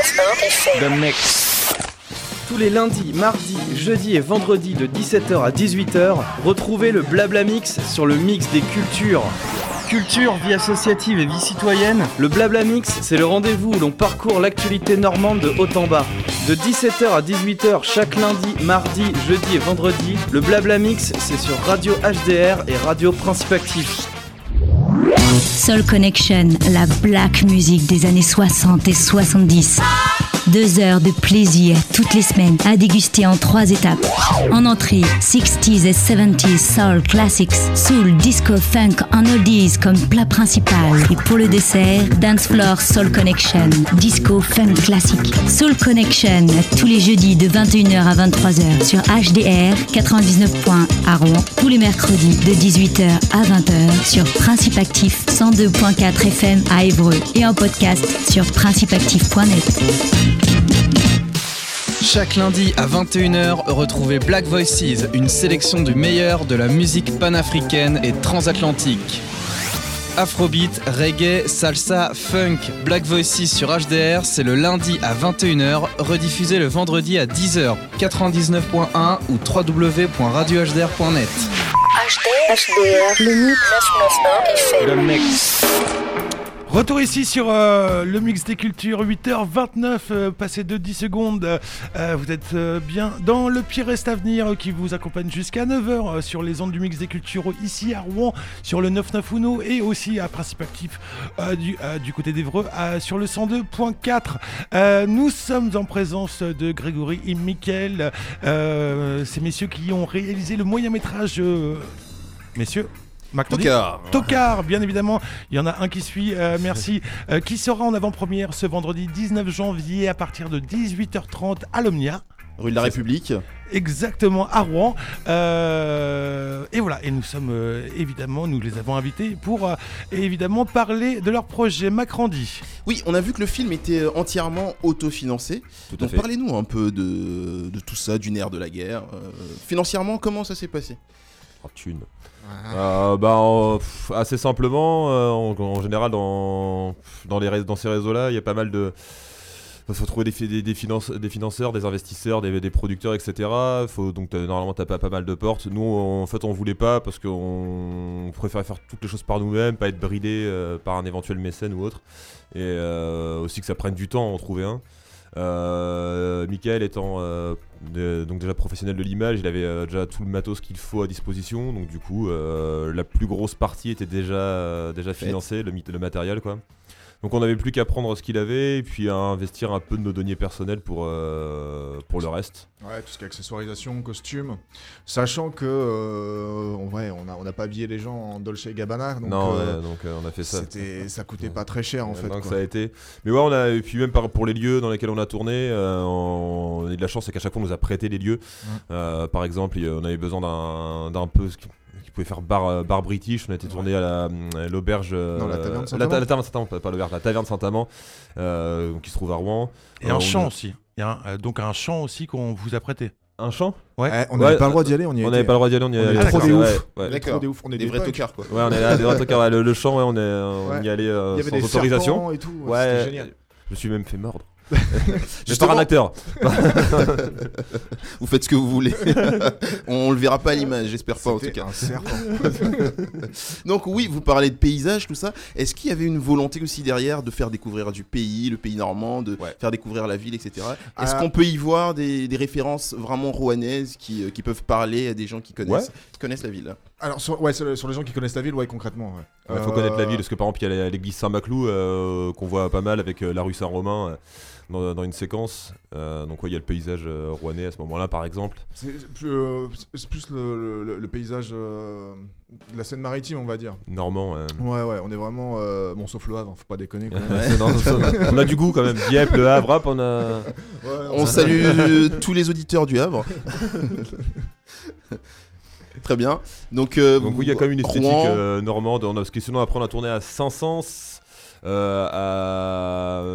The Mix. Tous les lundis, mardis, jeudis et vendredis de dix-sept heures à dix-huit heures, retrouvez le Blabla Mix sur le mix des cultures. Culture, vie associative et vie citoyenne, le Blabla Mix, c'est le rendez-vous où l'on parcourt l'actualité normande de haut en bas. De dix-sept heures à dix-huit heures chaque lundi, mardi, jeudi et vendredi, le Blabla Mix, c'est sur Radio H D R et Radio Principe Actif. Soul Connection, la black music des années soixante et soixante-dix. Deux heures de plaisir toutes les semaines à déguster en trois étapes. En entrée, sixties et seventies soul classics, soul, disco, funk en oldies comme plat principal. Et pour le dessert, dance floor soul connection, disco, funk classique. Soul Connection, tous les jeudis de vingt et une heures à vingt-trois heures sur H D R quatre-vingt-dix-neuf point un à Rouen. Tous les mercredis de dix-huit heures à vingt heures sur Principe Actif cent deux point quatre F M à Évreux et en podcast sur principe actif point net. Chaque lundi à vingt et une heures, retrouvez Black Voices, une sélection du meilleur de la musique panafricaine et transatlantique. Afrobeat, reggae, salsa, funk, Black Voices sur H D R, c'est le lundi à vingt et une heures, rediffusé le vendredi à dix heures, quatre-vingt-dix-neuf point un ou w w w point radio h d r point net. H D R, le mix neuf cent quatre F M. Le mix. Retour ici sur euh, le mix des cultures, huit heures vingt-neuf, euh, passé de dix secondes. Euh, vous êtes euh, bien dans le pire reste à venir euh, qui vous accompagne jusqu'à neuf heures euh, sur les ondes du mix des cultures ici à Rouen, sur le quatre-vingt-neuf Uno et aussi à Principe Actif euh, du, euh, du côté d'Évreux euh, sur le cent deux point quatre. Euh, nous sommes en présence de Grégory et Mickaël, euh, ces messieurs qui ont réalisé le moyen métrage. Euh, messieurs Tocard. Tocard, bien évidemment. Il y en a un qui suit, euh, merci. Euh, qui sera en avant-première ce vendredi dix-neuf janvier à partir de dix-huit heures trente à l'Omnia. Rue de la République. Exactement, à Rouen. Euh, et voilà, et nous sommes euh, évidemment, nous les avons invités pour euh, évidemment parler de leur projet Macrandi. Oui, on a vu que le film était entièrement autofinancé. Tout à Donc fait. parlez-nous un peu de, de tout ça, du nerf de la guerre. Euh, financièrement, comment ça s'est passé ? Oh, thune. Euh, bah, en- pff, assez simplement, euh, en, en général, dans, dans, les, rais- dans ces réseaux-là, il y a pas mal de. Il faut trouver des, fi- des, des, finance- des financeurs, des investisseurs, des, des producteurs, et cetera. Faut donc t'as- normalement taper à pas mal de portes. Nous, on- en fait, on voulait pas parce qu'on préférait faire toutes les choses par nous-mêmes, pas être bridé euh, par un éventuel mécène ou autre. Et euh, aussi que ça prenne du temps à en trouver un. Euh, Mickaël étant euh, de- donc déjà professionnel de l'image, il avait euh, déjà tout le matos qu'il faut à disposition, donc du coup euh, la plus grosse partie était déjà, euh, déjà financée, le, mit- le matériel quoi. Donc on n'avait plus qu'à prendre ce qu'il avait et puis à investir un peu de nos deniers personnels pour, euh, pour le reste. Ouais, tout ce qui est accessoirisation, costume. Sachant que, euh, on- ouais, on n'a on a pas habillé les gens en Dolce et Gabbana. Donc, non, euh, ouais, donc euh, on a fait ça. c'était- ça coûtait pas très cher en Ouais, fait. donc quoi. ça a été. Mais ouais, on a et puis même par- pour les lieux dans lesquels on a tourné, euh, on, on a eu de la chance, c'est qu'à chaque fois on nous a prêté les lieux. Ouais. Euh, par exemple, il- on avait besoin d'un d'un peu ce qui, qui pouvait faire bar, euh, bar british. On a été tourné à la- à l'auberge. euh, Non, la taverne la, Saint-Amand. ta- la taverne Saint-Amand, pas, pas l'auberge, la taverne Saint-Amand, euh, qui se trouve à Rouen. Et Euh, un on- chant aussi. Il y a un- euh, donc un chant aussi qu'on vous a prêté. Un chant. Ouais. Eh, on n'avait Ouais, pas le droit d'y aller, on y a On été. n'avait pas le droit d'y aller, on y On allait. est trop d'accord. des Ouais, ouf. ouais. On est trop D'accord. des ouf, on est Des des vrais punks. tocards quoi. Ouais, on est là, des vrais tocards, ouais, le, le chant, ouais, on, est, on Ouais. y allait euh, Il y avait sans des autorisation. serpents et tout. Ouais, Ouais, c'était génial. je me suis même fait mordre. Juste Justement- par un acteur. Vous faites ce que vous voulez. On le verra pas à l'image, j'espère pas en tout C'était cas. un serpent. Donc oui, vous parlez de paysage, tout ça. Est-ce qu'il y avait une volonté aussi derrière de faire découvrir du pays, le pays normand, de Ouais. faire découvrir la ville, et cetera. Est-ce Ah. qu'on peut y voir des, des références vraiment rouennaises qui, euh, qui peuvent parler à des gens qui connaissent, qui connaissent la ville? Alors, sur, ouais, sur, sur les gens qui connaissent la ville, ouais, concrètement. Ouais. Il faut Euh, connaître la ville parce que par exemple il y a l'église Saint-Maclou euh, qu'on voit pas mal avec euh, la rue Saint-Romain euh, dans, dans une séquence. Euh, donc ouais, il y a le paysage euh, rouennais à ce moment-là par exemple. C'est plus, euh, c'est plus le, le- le paysage euh, de la Seine-Maritime, on va dire. Normand. euh. Ouais, ouais, on est vraiment. euh, bon, sauf le Havre, faut pas déconner. Quand même. C'est dans- on a du goût quand même. Dieppe, Le Havre, hop, on a. Ouais, On salue euh, tous les auditeurs du Havre. Très bien. Donc, euh, Donc oui, il y a quand même une esthétique Rouen, euh, normande. On a, parce que sinon après on a tourné à Saint-Saëns, euh, à euh,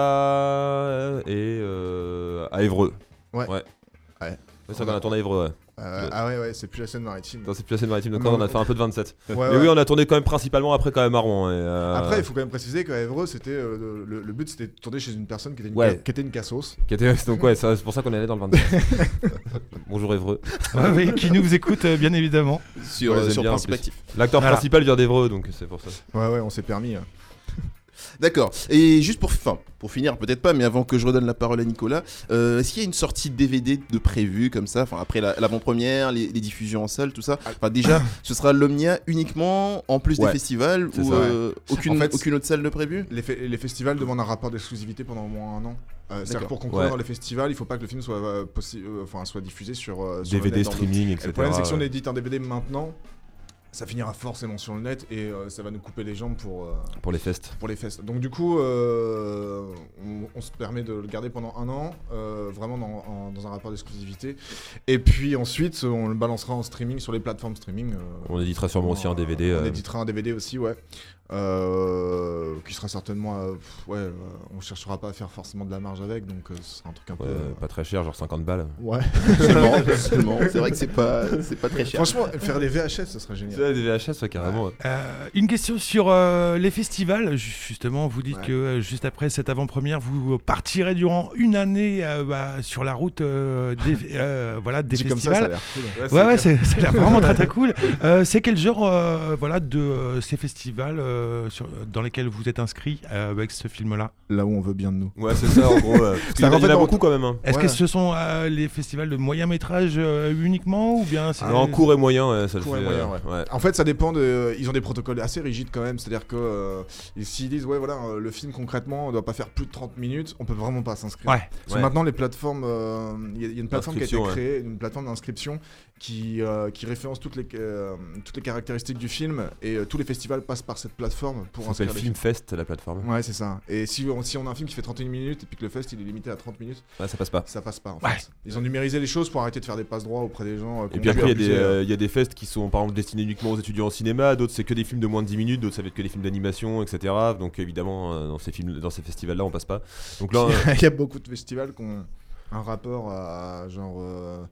Étretat et euh, à Évreux. Ouais. Ouais. Ouais. C'est ça qu'on a tourné à Évreux. Ouais. Euh, ah ouais, ouais, c'est plus la Seine-Maritime. Non, c'est plus la Seine-Maritime, donc Non. on a fait un peu de vingt-sept. Ouais, mais ouais. oui, on a tourné quand même principalement après quand même à Rouen. Et, euh... Après, il faut quand même préciser qu'à Évreux, c'était euh, le, le but c'était de tourner chez une personne qui était une, Ouais. ca- qui était une cassos. Qui était... Donc ouais, ça, c'est pour ça qu'on est allé dans le vingt-sept. Bonjour Évreux. Ouais, oui, qui nous écoute euh, bien évidemment. Sur, Ouais, euh, j'aime sur bien, en Principe plus. Actif. L'acteur Voilà. principal vient d'Évreux, donc c'est pour ça. Ouais, ouais, on s'est permis. hein. D'accord. Et juste pour, fin, pour finir, peut-être pas, mais avant que je redonne la parole à Nicolas, euh, est-ce qu'il y a une sortie D V D de prévu comme ça, enfin après la- l'avant-première, les, les diffusions en salle, tout ça. Enfin déjà, ce sera l'Omnia uniquement en plus Ouais, des festivals c'est ou ça, euh, aucune, En fait, aucune autre salle de prévu? Les, fe- les festivals demandent un rapport d'exclusivité pendant au moins un an. Euh, C'est-à-dire D'accord. que pour concourir Ouais. dans les festivals, il faut pas que le film soit, euh, possi- euh, enfin, soit diffusé sur, euh, sur D V le D, net dans streaming, et d'autres- Et cetera. le problème, c'est que si on ouais. édite un D V D maintenant, ça finira forcément sur le net et euh, ça va nous couper les jambes pour, euh, Pour les fests. pour les festes. Donc du coup, euh, on, on se permet de le garder pendant un an, euh, vraiment dans, en- dans un rapport d'exclusivité. Et puis ensuite, on le balancera en streaming sur les plateformes streaming. euh, On éditera sûrement aussi un D V D. On euh, éditera un D V D aussi, ouais. Euh, qui sera certainement, euh, pff, ouais, euh, on cherchera pas à faire forcément de la marge avec, donc euh, ce sera un truc un peu. ouais, euh, Pas très cher, genre cinquante balles. Ouais. Seulement, seulement. C'est vrai que c'est pas, c'est pas très cher. Franchement, faire des V H S, ce serait génial. C'est des V H S, ouais, carrément. ouais. Euh, une question sur euh, les festivals. Ju- Justement, vous dites Ouais. que euh, juste après cette avant-première, vous partirez durant une année euh, bah, sur la route euh, des, euh, voilà, des Dit comme ça, ça a festivals. l'air cool. Ouais, ouais, c'est- ça a l'air vraiment très très cool. Euh, c'est quel genre euh, voilà, de euh, ces festivals euh, sur, dans lesquels vous êtes inscrit euh, avec ce film-là? Là où on veut bien de nous. Ouais, c'est ça en gros. euh, parce qu'il y en a- qu'en il y en fait, a on- beaucoup quand même. Hein. Est-ce Ouais. que ce sont euh, les festivals de moyen métrage euh, uniquement ou bien c'est Alors, en court et moyen, ouais, ça le Court et fait. moyen, euh, ouais. ouais. En fait, ça dépend de. Ils ont des protocoles assez rigides quand même. C'est-à-dire que euh, et s'ils disent, ouais, voilà, euh, le film concrètement ne doit pas faire plus de trente minutes, on peut vraiment pas s'inscrire. Ouais. Parce que Ouais. maintenant, les plateformes. euh, Il y, a- il y a une plateforme qui a été D'inscription, créée, une plateforme d'inscription qui, euh, qui référence toutes les, euh, toutes les caractéristiques du film et euh, tous les festivals passent par cette plateforme pour Ça s'appelle inscrire les films. Filmfest, la plateforme. Ouais, c'est ça. Et si on, si on a un film qui fait trente et une minutes et puis que le fest il est limité à trente minutes, Ouais, ça passe pas. ça passe pas en Ouais. fait. Ils ont numérisé les choses pour arrêter de faire des passes droits auprès des gens. euh, qui Et ont puis après, il y, a pu des, abuser, euh, il y a des fests qui sont par exemple destinés uniquement aux étudiants en cinéma, d'autres c'est que des films de moins de dix minutes, d'autres ça va être que des films d'animation, et cetera. Donc évidemment, euh, dans ces, films, dans ces festivals-là, on passe pas. Donc là, euh, Il y a beaucoup de festivals qui ont un rapport à genre euh,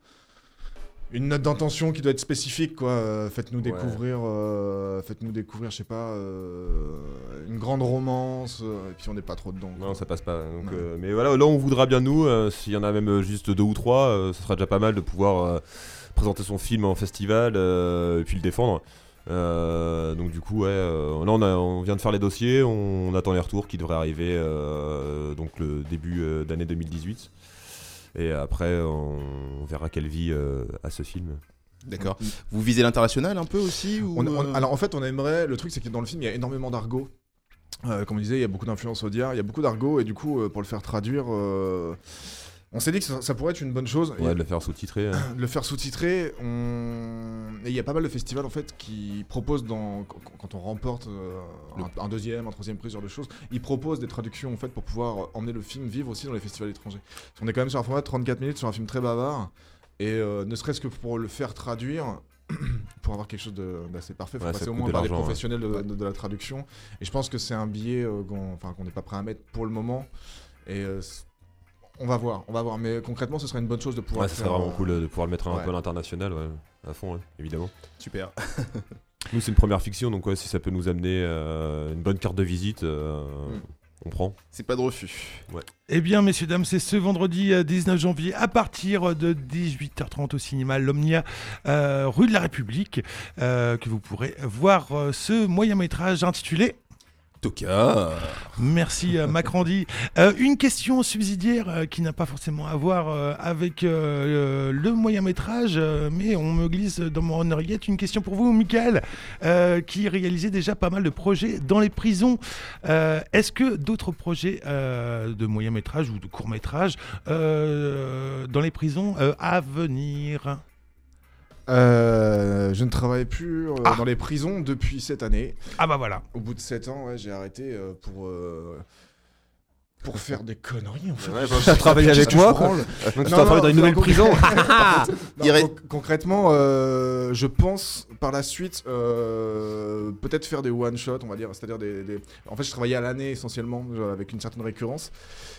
une note d'intention qui doit être spécifique quoi. Euh, faites-nous découvrir, euh, faites-nous découvrir, je sais pas, euh, une grande romance. euh, et puis on n'est pas trop dedans. quoi. non, ça passe pas. Donc, Ouais. euh, mais voilà, là on voudra bien nous, euh, s'il y en a même euh, juste deux ou trois, euh, ça sera déjà pas mal de pouvoir euh, présenter son film en festival euh, et puis le défendre. Euh, donc du coup, ouais, euh, là on, a, on vient de faire les dossiers, on, on attend les retours qui devraient arriver euh, donc le début euh, d'année deux mille dix-huit. Et après, on, on verra quelle vie euh, a ce film. D'accord. Vous visez l'international un peu aussi ou On- on- euh, alors en fait, on aimerait. Le truc, c'est que dans le film, il y a énormément d'argot. Euh, comme on disait, il y a beaucoup d'influence audiard, il y a beaucoup d'argot, et du coup, euh, pour le faire traduire, euh, on s'est dit que ça, ça pourrait être une bonne chose. Ouais, Et- de le faire sous-titrer. hein. de le faire sous-titrer, on... et il y a pas mal de festivals en fait qui proposent dans quand- quand on remporte euh, un, un deuxième, un troisième prix, ce genre de choses, ils proposent des traductions en fait pour pouvoir emmener le film vivre aussi dans les festivals étrangers. Parce qu'on est quand même sur un format de trente-quatre minutes sur un film très bavard, et euh, ne serait-ce que pour le faire traduire. Pour avoir quelque chose de- d'assez parfait, il faut Ouais, ça passer au coûte moins de par des l'argent, ouais. professionnels de, de- de la traduction. Et je pense que c'est un billet euh, qu'on enfin, qu'on n'est pas prêt à mettre pour le moment. Et euh, c- on va voir, on va voir. Mais concrètement, ce serait une bonne chose de pouvoir. Ouais, ça serait faire, vraiment euh, cool euh, de pouvoir le mettre un ouais. peu à l'international, ouais, à fond, ouais, évidemment. Super. Nous, c'est une première fiction, donc ouais, si ça peut nous amener euh, une bonne carte de visite, euh, Mm. on prend. C'est pas de refus. Ouais. Eh bien, messieurs, dames, c'est ce vendredi euh, dix-neuf janvier à partir de dix-huit heures trente au cinéma L'Omnia, euh, rue de la République, euh, que vous pourrez voir euh, ce moyen-métrage intitulé Toka. Merci euh, Macrandy. Euh, une question subsidiaire euh, qui n'a pas forcément à voir euh, avec euh, le moyen métrage, euh, mais on me glisse dans mon oreillette une question pour vous, Michael, euh, qui réalisait déjà pas mal de projets dans les prisons. Euh, Est-ce que d'autres projets euh, de moyen métrage ou de court métrage euh, dans les prisons euh, à venir? Euh, je ne travaille plus euh, Ah. dans les prisons depuis cette année. Ah bah voilà. Au bout de sept ans, ouais, j'ai arrêté euh, pour euh, pour faire des conneries en fait. Ouais, bah, t'as travaillé Qu'est-ce avec que moi je branle Donc tu Non, vas non, travailler dans une non, nouvelle con- prison. Non, Il reste- con- concrètement, euh, je pense par la suite euh, peut-être faire des one shot, on va dire, c'est-à-dire des, des- En fait, je travaillais à l'année essentiellement, genre, avec une certaine récurrence.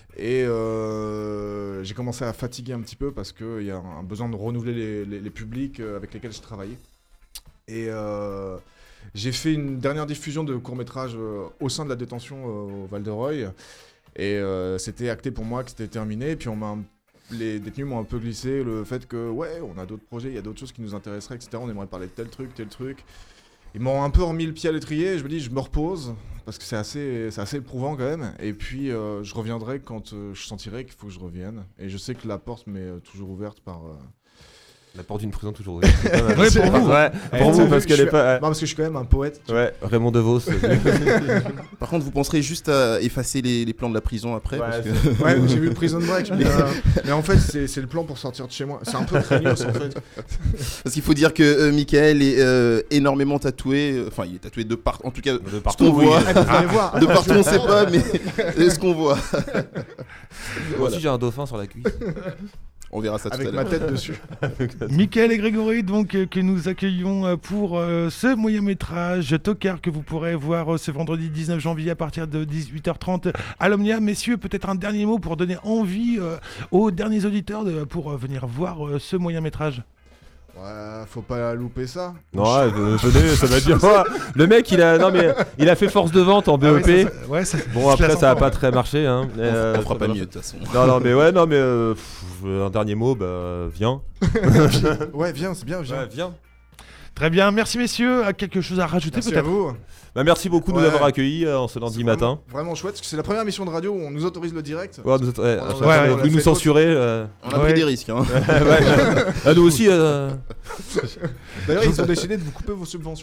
Et euh, j'ai commencé à fatiguer un petit peu parce qu'il y a un besoin de renouveler les, les, les publics avec lesquels je travaillais. Et euh, j'ai fait une dernière diffusion de court-métrage euh, au sein de la détention euh, au Val-de-Reuil. Et euh, c'était acté pour moi que c'était terminé. Et puis on m'a, les détenus m'ont un peu glissé le fait que ouais, on a d'autres projets, il y a d'autres choses qui nous intéresseraient, et cetera. On aimerait parler de tel truc, tel truc. Ils m'ont un peu remis le pied à l'étrier. Et je me dis, je me repose parce que c'est assez, c'est assez éprouvant quand même. Et puis euh, je reviendrai quand euh, je sentirai qu'il faut que je revienne. Et je sais que la porte m'est euh, toujours ouverte par. Euh, La porte d'une prison toujours ouverte. Ouais, pour vous. Ouais, pour vous, parce qu'elle est pas. Non, parce que je suis quand même un poète. Ouais, Raymond DeVos. Par contre, vous penserez juste à effacer les, les plans de la prison après Ouais, parce que... Ouais, j'ai vu le Prison Break. Mais, euh, mais en fait, c'est, c'est le plan pour sortir de chez moi. C'est un peu craignos en fait. Parce qu'il faut dire que euh, Michael est euh, énormément tatoué. Enfin, il est tatoué de partout. En tout cas, De ce partout, qu'on oui. voit. Ah, vous allez voir. De partout, on ne sait pas, mais c'est ce qu'on voit. Moi aussi, j'ai un dauphin sur la cuisse. On verra ça tout Avec à ma l'heure. tête dessus. Michael et Grégory, donc, euh, que nous accueillons euh, pour euh, ce moyen-métrage Tocard que vous pourrez voir euh, ce vendredi dix-neuf janvier à partir de dix-huit heures trente à l'Omnia. Messieurs, peut-être un dernier mot pour donner envie euh, aux derniers auditeurs de, pour euh, venir voir euh, ce moyen-métrage. Ouais, faut pas louper ça. Non, ouais, euh, venez, ça va dire. Oh, le mec, il a, non mais, il a fait force de vente en B E P. Ah ouais, ça, ça, ouais, ça, Bon, je après, la ça a sens pas pas. très marché. Hein. On, Euh, on fera ça pas va- mieux de toute façon. Non, non, mais ouais, non, mais euh, pff, un dernier mot, bah, viens. Ouais, viens, c'est bien, viens. Ouais, viens. Très bien, merci messieurs. A quelque chose à rajouter Merci à peut-être? vous. Bah, merci beaucoup de Ouais. nous avoir accueillis euh, en ce lundi C'est matin. Vraiment, vraiment chouette, parce que c'est la première émission de radio où on nous autorise le direct. Ouais, nous, ouais, Ouais, à chaque ouais, fois, ouais, vous on a nous fait censurez. euh, On a Ouais. pris des risques. Hein. ouais. Ah, nous aussi. euh, D'ailleurs, ils ont décidé de vous couper vos subventions.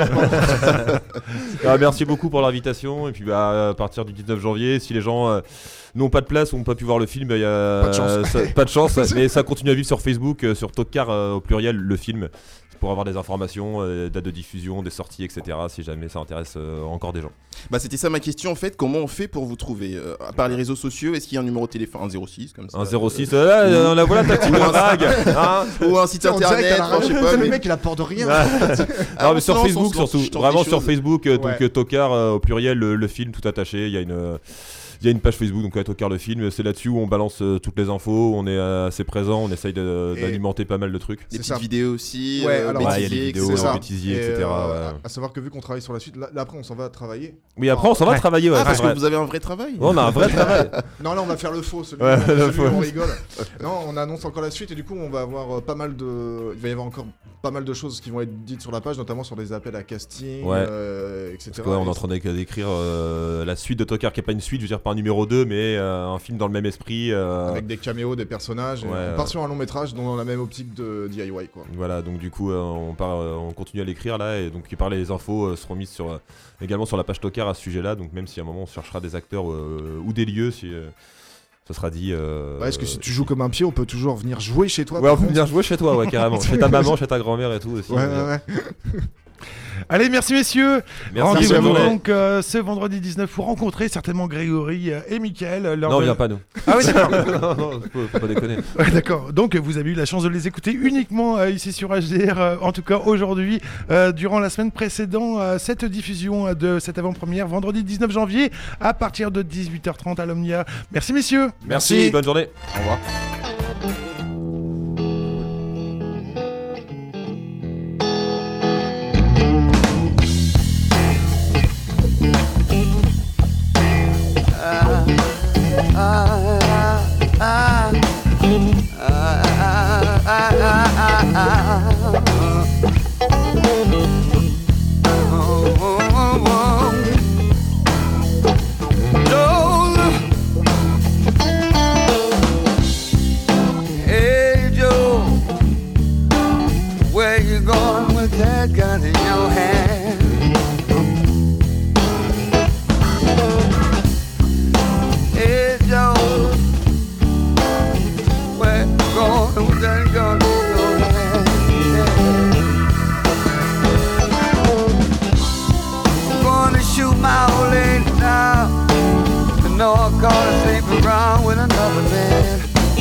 Ah, merci beaucoup pour l'invitation. Et puis bah, à partir du dix-neuf janvier, si les gens euh, n'ont pas de place ou n'ont pas pu voir le film, il y a Pas de chance. ça- pas de chance, mais ça continue à vivre sur Facebook, euh, sur Tocard euh, au pluriel, le film, pour avoir des informations, euh, dates de diffusion, des sorties, et cetera. Si jamais ça intéresse euh, encore des gens. Bah, c'était ça ma question en fait. Comment on fait pour vous trouver euh, à part les réseaux sociaux, est-ce qu'il y a un numéro de téléphone, un zéro six comme ça Un zéro six, euh, là, euh, la voilà ta petite Ou un- vague. Hein. Ou un site En direct internet, à la enfin, je radio. sais pas. C'est mais- le mec, il apporte rien. Ah. Ah, Non, on mais se sur lance, on Facebook se lance, surtout, je tente vraiment des sur choses. Facebook, euh, donc Ouais. euh, Tocard euh, au pluriel, le, le film tout attaché. Il y a une, euh, il y a une page Facebook, donc euh, Tocard le film. C'est là-dessus où on balance euh, toutes les infos. On est euh, assez présent, on essaye de- Et- d'alimenter pas mal de trucs. Des C'est petites ça. vidéos aussi, Ouais, euh, alors- Ouais, il y a les bêtisiers, vidéos, et cetera. les bêtisiers, Et, et cetera. euh, ouais. à savoir que vu qu'on travaille sur la suite, là, là, après on s'en va travailler. Oui, après on s'en va Ouais. travailler. Ouais, Ah, c'est parce vrai. que vous avez un vrai travail. Ouais, on a un vrai travail. Non, là on va faire le faux, celui, Ouais, celui le où faux. on rigole. Non, on annonce encore la suite et du coup on va avoir euh, pas mal de, il va y avoir encore pas mal de choses qui vont être dites sur la page, notamment sur des appels à casting, Ouais. euh, et cetera. Parce que, ouais, on est Et en train d'éc- d'écrire euh, la suite de Tocard, qui est pas une suite, je veux dire pas un numéro deux, mais euh, un film dans le même esprit. euh, avec des caméos, des personnages. et Ouais, on ouais. part sur un long métrage dans la même optique de D I Y quoi. Voilà, donc du coup, euh, on, part, euh, on continue à l'écrire là, et donc par les infos euh, seront mises sur, euh, également sur la page Tocard à ce sujet-là. Donc même si à un moment on cherchera des acteurs euh, ou des lieux, si euh, ça sera dit. Euh, Ouais, est-ce que si tu joues comme un pied, on peut toujours venir jouer chez toi? Ouais, on par peut contre venir jouer chez toi, ouais, carrément. Chez ta maman, chez ta grand-mère et tout aussi. Ouais, on vient. ouais, ouais. Allez, merci messieurs. Merci, Rendez-vous bonne journée. donc euh, ce vendredi dix-neuf pour rencontrer certainement Grégory euh, et Michael. euh, lors Non, on de- vient pas nous. Ah oui, d'accord. non, non, faut, faut pas déconner. Ouais, d'accord. Donc vous avez eu la chance de les écouter uniquement euh, ici sur H D R, euh, en tout cas aujourd'hui, euh, durant la semaine précédant euh, cette diffusion euh, de cette avant-première, vendredi dix-neuf janvier, à partir de dix-huit heures trente à l'Omnia. Merci messieurs. Merci, bonne journée. Au revoir. Hey Joe, where you going with that gun in your hand? Hey Joe, where you going with that gun in your hand? I'm gonna shoot my old lady now. I know I caught her sleeping around with another man.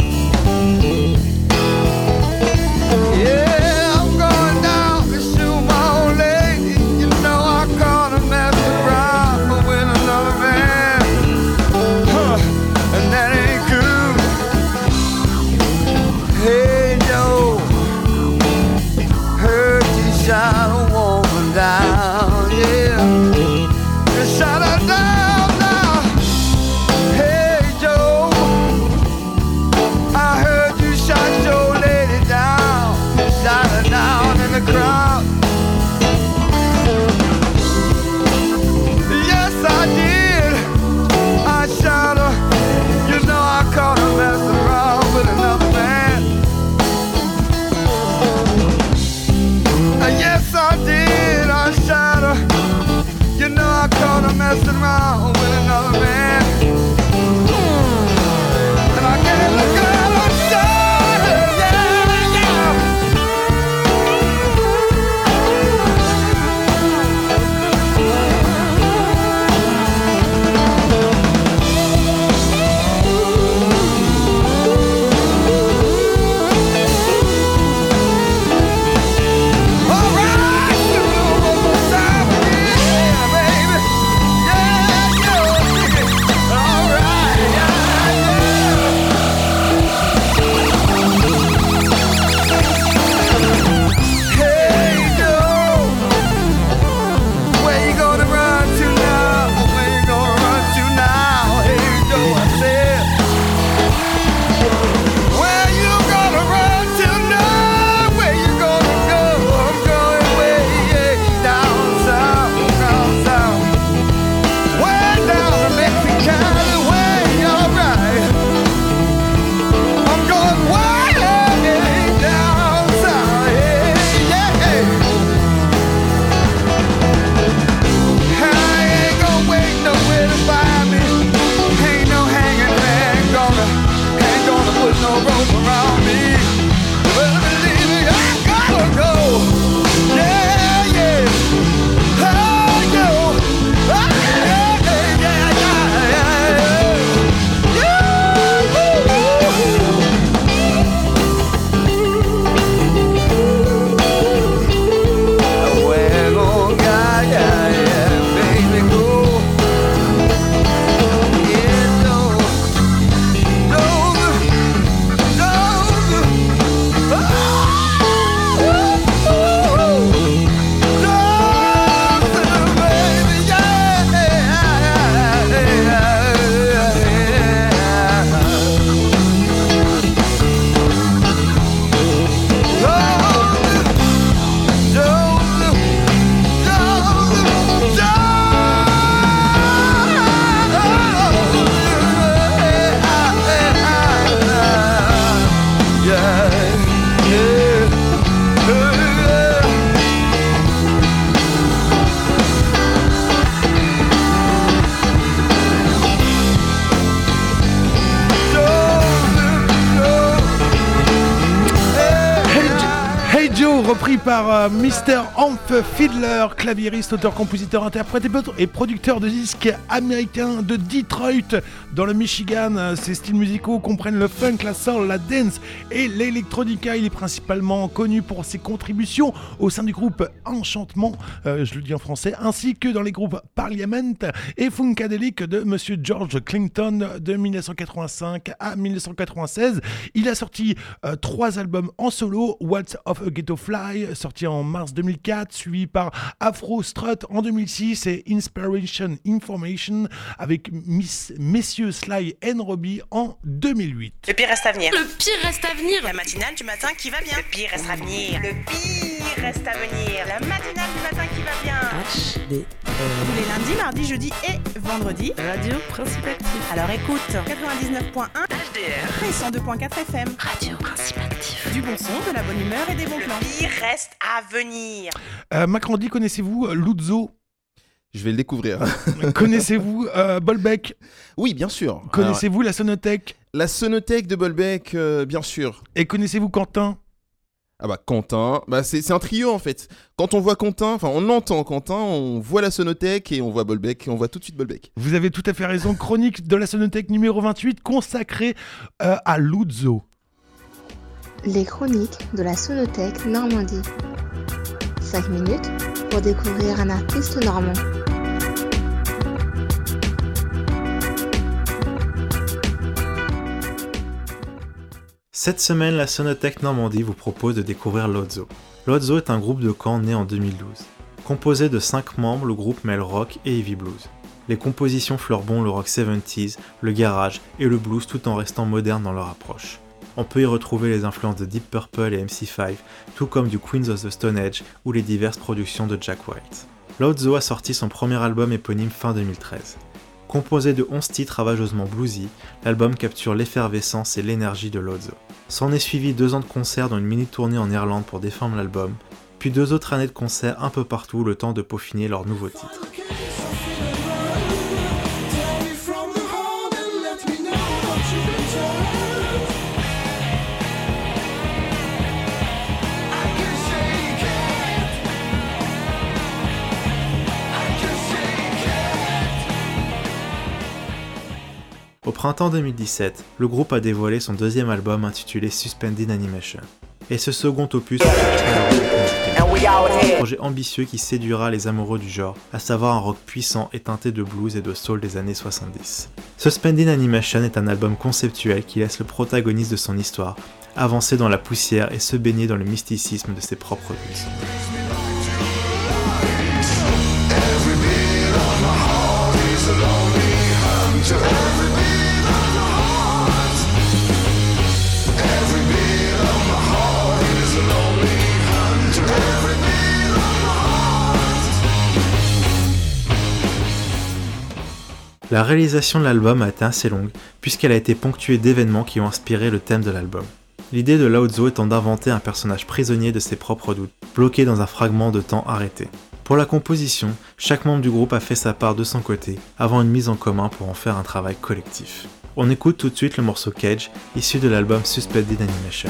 Yeah, I'm going down to shoot my old lady. You know I caught her messing around with another man. Huh. And that ain't Repris par euh, mister Hank Fiedler, claviériste, auteur, compositeur, interprète et producteur de disques américains de Detroit dans le Michigan. Ses styles musicaux comprennent le funk, la soul, la dance et l'électronica. Il est principalement connu pour ses contributions au sein du groupe Enchantement, euh, je le dis en français, ainsi que dans les groupes Parliament et Funkadelic de Monsieur George Clinton de dix-neuf cent quatre-vingt-cinq à dix-neuf cent quatre-vingt-seize. Il a sorti euh, trois albums en solo, What's of a Ghetto Fly, sorti en mars deux mille quatre, suivi par Afro Strut en deux mille six et Inspiration Information avec Miss, Messieurs Sly and Robbie en deux mille huit. Le pire reste à venir. Le pire reste à venir. La matinale du matin qui va bien. Le pire reste à venir. Le pire reste à venir. La matinale du matin qui va bien. H D Tous les lundis, mardis, jeudis et vendredis. Radio Principe Actif. Alors écoute, quatre-vingt-dix-neuf point un H D R et cent deux point quatre F M. Radio Principe Actif. Du bon son, de la bonne humeur et des bons plans. Le pire reste à venir. Euh, Macrandi, connaissez-vous Ludzo? Je vais le découvrir. Connaissez-vous euh, Bolbec? Oui, bien sûr. Connaissez-vous Alors, la Sonothèque? La Sonothèque de Bolbec, euh, bien sûr. Et connaissez-vous Quentin? Ah bah Quentin, bah c'est, c'est un trio en fait. Quand on voit Quentin, enfin on entend Quentin, on voit la Sonothèque et on voit Bolbec et on voit tout de suite Bolbec. Vous avez tout à fait raison. Chronique de la Sonothèque numéro vingt-huit consacrée euh, à Ludzo. Les chroniques de la Sonothèque Normandie. cinq minutes pour découvrir un artiste normand. Cette semaine, la Sonothèque Normandie vous propose de découvrir Ludzo. Ludzo est un groupe de Caen né en deux mille douze. Composé de cinq membres, le groupe mêle rock et heavy blues. Les compositions fleurent le rock soixante-dix, le garage et le blues tout en restant modernes dans leur approche. On peut y retrouver les influences de Deep Purple et M C cinq, tout comme du Queens of the Stone Age ou les diverses productions de Jack White. Ludzo a sorti son premier album éponyme fin deux mille treize. Composé de onze titres ravageusement bluesy, l'album capture l'effervescence et l'énergie de Ludzo. S'en est suivi deux ans de concerts dont une mini-tournée en Irlande pour défendre l'album, puis deux autres années de concerts un peu partout le temps de peaufiner leurs nouveaux titres. Au printemps deux mille dix-sept, le groupe a dévoilé son deuxième album intitulé Suspended Animation. Et ce second opus est un projet ambitieux qui séduira les amoureux du genre, à savoir un rock puissant et teinté de blues et de soul des années soixante-dix. Suspended Animation est un album conceptuel qui laisse le protagoniste de son histoire avancer dans la poussière et se baigner dans le mysticisme de ses propres buts. La réalisation de l'album a été assez longue, puisqu'elle a été ponctuée d'événements qui ont inspiré le thème de l'album. L'idée de Ludzo étant d'inventer un personnage prisonnier de ses propres doutes, bloqué dans un fragment de temps arrêté. Pour la composition, chaque membre du groupe a fait sa part de son côté, avant une mise en commun pour en faire un travail collectif. On écoute tout de suite le morceau Cage, issu de l'album Suspended Animation.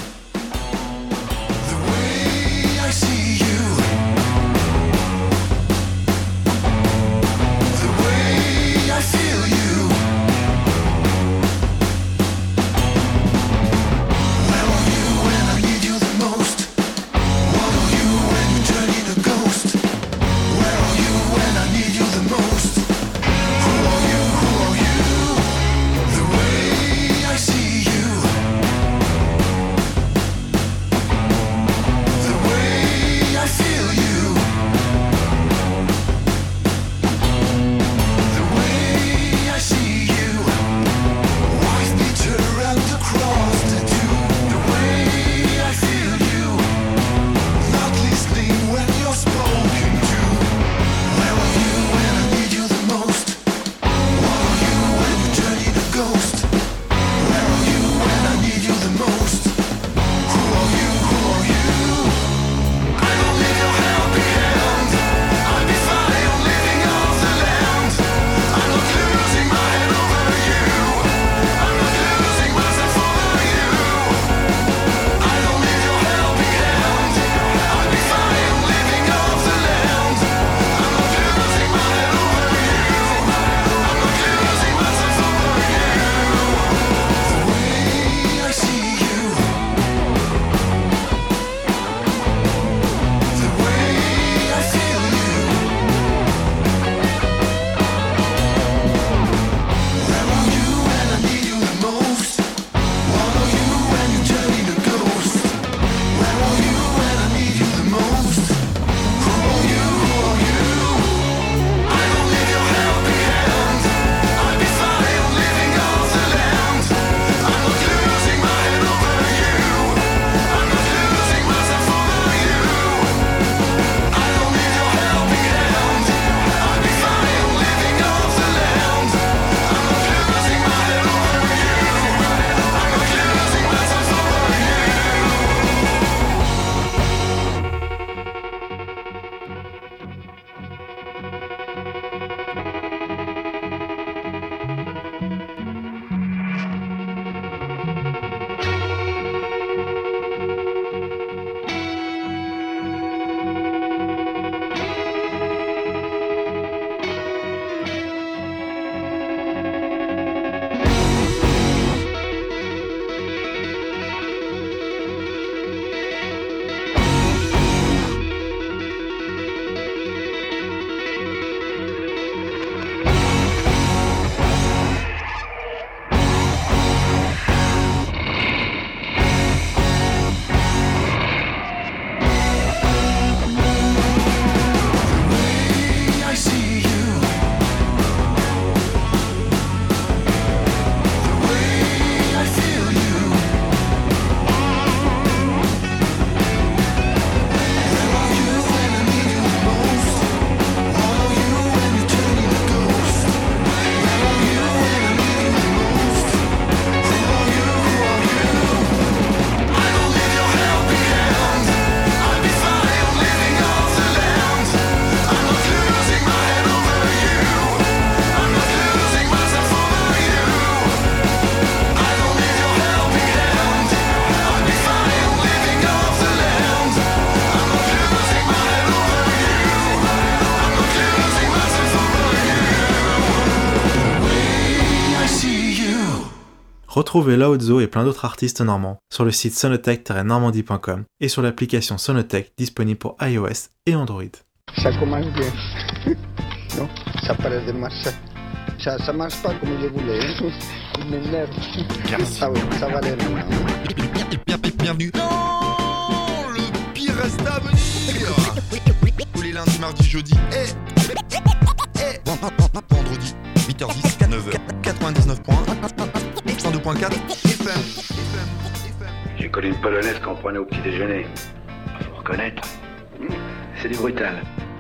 Retrouvez Laozo et plein d'autres artistes normands sur le site sonotech tiret normandie point com et sur l'application Sonotech disponible pour iOS et Android. Ça commence bien. Non, ça paraît de marcher. Ça, ça marche pas comme je voulais. Il m'énerve. Ah oui, ça va aller maintenant. Bienvenue dans le pire reste à venir. Tous les lundis, mardis, jeudis et, et vendredi, huit heures dix, neuf heures, quatre-vingt-dix-neuf point un, cent deux point quatre F M. J'ai connu une polonaise qu'on prenait au petit déjeuner. Faut reconnaître, c'est du brutal.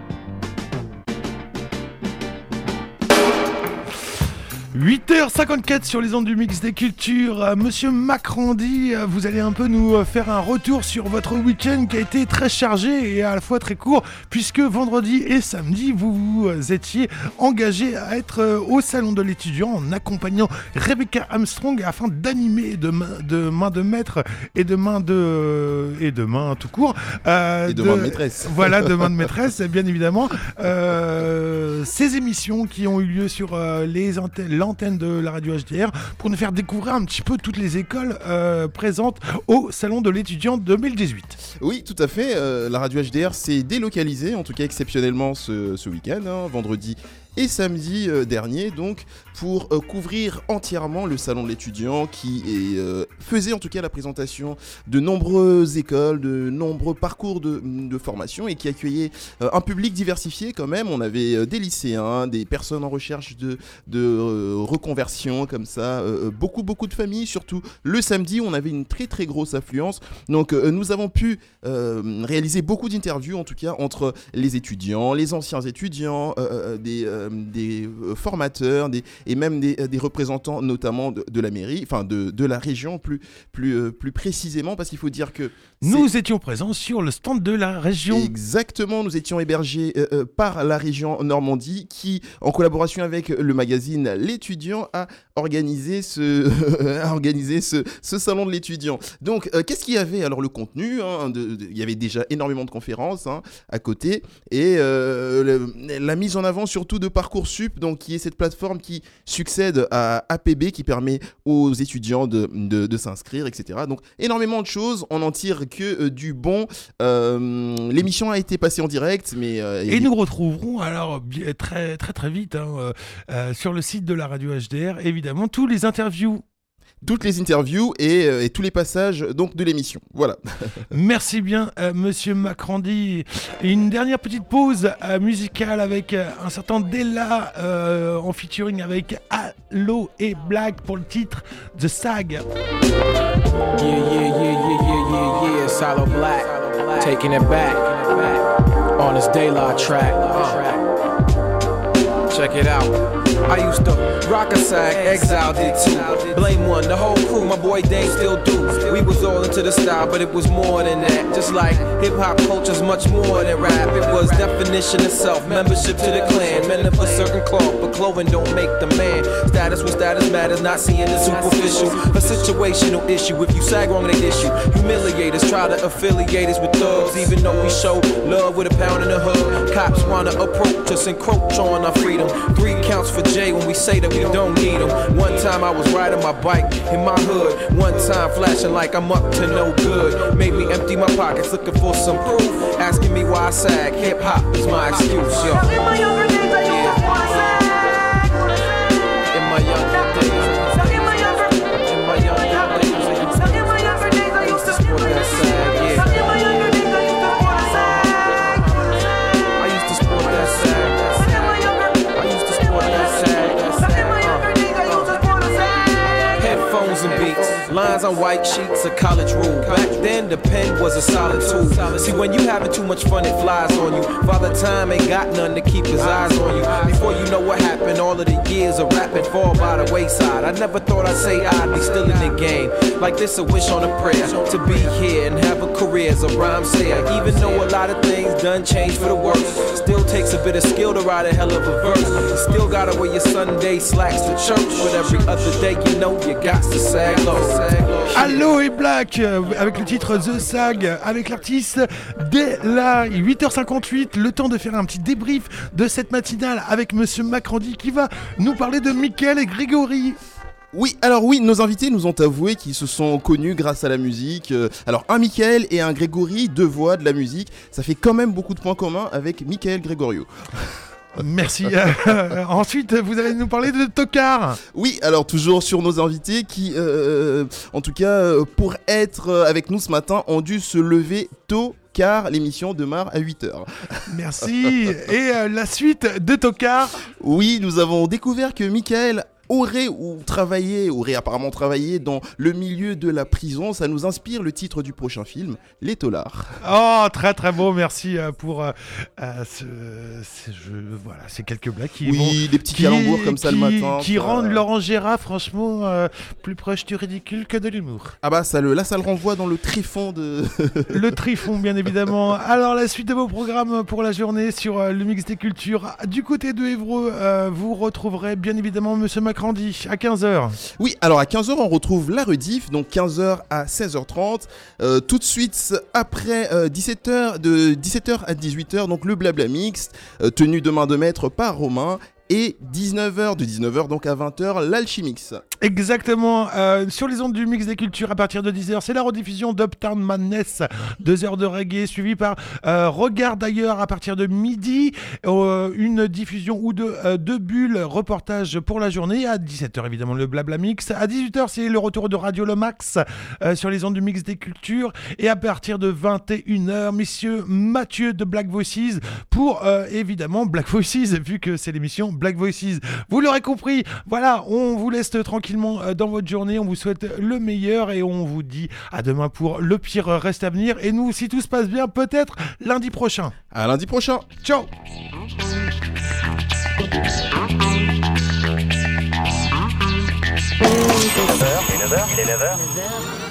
huit heures cinquante-quatre sur les ondes du Mix des Cultures. Euh, Monsieur Macrandy, euh, vous allez un peu nous euh, faire un retour sur votre week-end qui a été très chargé et à la fois très court, puisque vendredi et samedi, vous vous euh, étiez engagé à être euh, au Salon de l'étudiant en accompagnant Rebecca Armstrong afin d'animer de main de, main de maître et de main de... et de main tout court. Euh, et de, de main de maîtresse. Voilà, de main de maîtresse, bien évidemment. Euh, ces émissions qui ont eu lieu sur euh, les antennes, l'antenne de la radio H D R pour nous faire découvrir un petit peu toutes les écoles euh, présentes au Salon de l'étudiant deux mille dix-huit. Oui, tout à fait. Euh, la radio H D R s'est délocalisée, en tout cas exceptionnellement ce, ce week-end, hein, vendredi et samedi euh, dernier, donc pour euh, couvrir entièrement le salon de l'étudiant qui est, euh, faisait en tout cas la présentation de nombreuses écoles, de nombreux parcours de, de formation et qui accueillait euh, un public diversifié quand même. On avait euh, des lycéens, des personnes en recherche de, de euh, reconversion comme ça, euh, beaucoup beaucoup de familles, surtout le samedi on avait une très très grosse affluence. Donc euh, nous avons pu euh, réaliser beaucoup d'interviews en tout cas entre les étudiants, les anciens étudiants, euh, des euh, des formateurs des, et même des, des représentants notamment de, de la mairie, enfin de, de la région plus, plus, euh, plus précisément, parce qu'il faut dire que nous c'est... étions présents sur le stand de la région. Exactement, nous étions hébergés euh, euh, par la région Normandie qui, en collaboration avec le magazine L'étudiant, a organisé ce, a organisé ce, ce salon de l'étudiant. Donc euh, qu'est-ce qu'il y avait? Alors le contenu, hein, de, de, il y avait déjà énormément de conférences hein, à côté et euh, le, la mise en avant surtout de Parcoursup, donc qui est cette plateforme qui succède à A P B, qui permet aux étudiants de, de, de s'inscrire, et cetera. Donc énormément de choses, on n'en tire que euh, du bon. Euh, l'émission a été passée en direct, mais euh, et nous retrouverons alors très très très vite hein, euh, euh, sur le site de la radio H D R, évidemment tous les interviews. Toutes les interviews et, euh, et tous les passages donc, de l'émission. Voilà. Merci bien, euh, Monsieur Macrandy. Et une dernière petite pause euh, musicale avec euh, un certain Della euh, en featuring avec Allo et Black pour le titre The Sag. Yeah, yeah, yeah, yeah, yeah, yeah, yeah. It's Allo Black, taking it back on this Daylight track. Uh. Check it out. I used to rock a sag, Exile did too. Blame one, the whole crew, my boy Dane still do. We was all into the style, but it was more than that. Just like hip-hop culture's much more than rap. It was definition itself, membership to the clan. Men of a certain cloth, but clothing don't make the man. Status when status matters, not seeing the superficial. A situational issue, if you sag wrong, they issue. Humiliate us, try to affiliate us with thugs. Even though we show love with a pound in the hood. Cops wanna approach us, encroach on our freedom. Three counts for Jay when we say that we don't need them. One time I was riding my bike in my hood. One time flashing like I'm up to no good. Made me empty my pockets looking for some proof. Asking me why I sag. Hip hop is my excuse, yo. In my younger days I used to wanna sag. In my younger days. In my younger days. In my younger days I used to sport that sag, yeah. In my younger days I used to wanna sag. I used to sport that sag. Headphones and beats, lines on white sheets, a college rule. Back then the pen was a solid tool. See, when you having too much fun, it flies on you. Father Time ain't got none to keep his eyes on you. Before you know what happened, all of the years of rapping fall by the wayside. I never thought I'd say I'd be still in the game. Like this, a wish on a prayer to be here and have a career as a rhyme sayer. Even though a lot of things done changed for the worse, still takes a bit of skill to write a hell of a verse. You still gotta wear your Sunday slacks to church, but every other day you know you got to sag low. Allo et Black euh, avec le titre The Sag avec l'artiste dès la huit heures cinquante-huit, le temps de faire un petit débrief de cette matinale avec Monsieur Macrandy qui va nous parler de Mickaël et Grégory. Oui, alors oui, nos invités nous ont avoué qu'ils se sont connus grâce à la musique. Euh, alors un Mickaël et un Grégory, deux voix de la musique, ça fait quand même beaucoup de points communs avec Mickaël Gregorio. Merci. Euh, ensuite, vous allez nous parler de Tocard. Oui, alors toujours sur nos invités qui, euh, en tout cas, pour être avec nous ce matin, ont dû se lever tôt. Car l'émission démarre à huit heures. Merci. Et euh, la suite de Tocard. Oui, nous avons découvert que Mickaël aurait ou travaillé, aurait apparemment travaillé dans le milieu de la prison. Ça nous inspire le titre du prochain film, Les Taulards. Oh, très très beau, merci euh, pour euh, euh, ce, ce jeu, voilà, ces quelques blagues qui oui, vont, des petits qui, calembours comme ça qui, le matin. Qui ça... rendent Laurent Gérard, franchement, euh, plus proche du ridicule que de l'humour. Ah bah, ça le, là, ça le renvoie dans le tréfonds de... le tréfonds, bien évidemment. Alors, la suite de vos programmes pour la journée sur euh, le mix des cultures. Du côté de Évreux, euh, vous retrouverez bien évidemment Monsieur Macrandy à quinze heures. Oui, alors à quinze heures, on retrouve la rediff, donc quinze heures à seize heures trente. Euh, tout de suite, après euh, dix-sept heures, de dix-sept heures à dix-huit heures, donc le blabla mix, euh, tenu de main de maître par Romain. Et dix-neuf heures, de dix-neuf heures donc à vingt heures, l'Alchimix. Exactement, euh, sur les ondes du mix des cultures à partir de dix heures, c'est la rediffusion d'Uptown Madness, deux heures de reggae, suivi par euh, Regard d'ailleurs à partir de midi, euh, une diffusion ou deux, euh, deux bulles, reportage pour la journée, à dix-sept heures évidemment le Blabla Mix, à dix-huit heures c'est le retour de Radio Le Max euh, sur les ondes du mix des cultures, et à partir de vingt et une heures, messieurs Mathieu de Black Voices pour euh, évidemment Black Voices, vu que c'est l'émission Black Voices. Vous l'aurez compris, voilà, on vous laisse tranquillement dans votre journée, on vous souhaite le meilleur et on vous dit à demain pour le pire reste à venir. Et nous, si tout se passe bien, peut-être lundi prochain. À lundi prochain. Ciao. Il est neuf heures, il est neuf heures.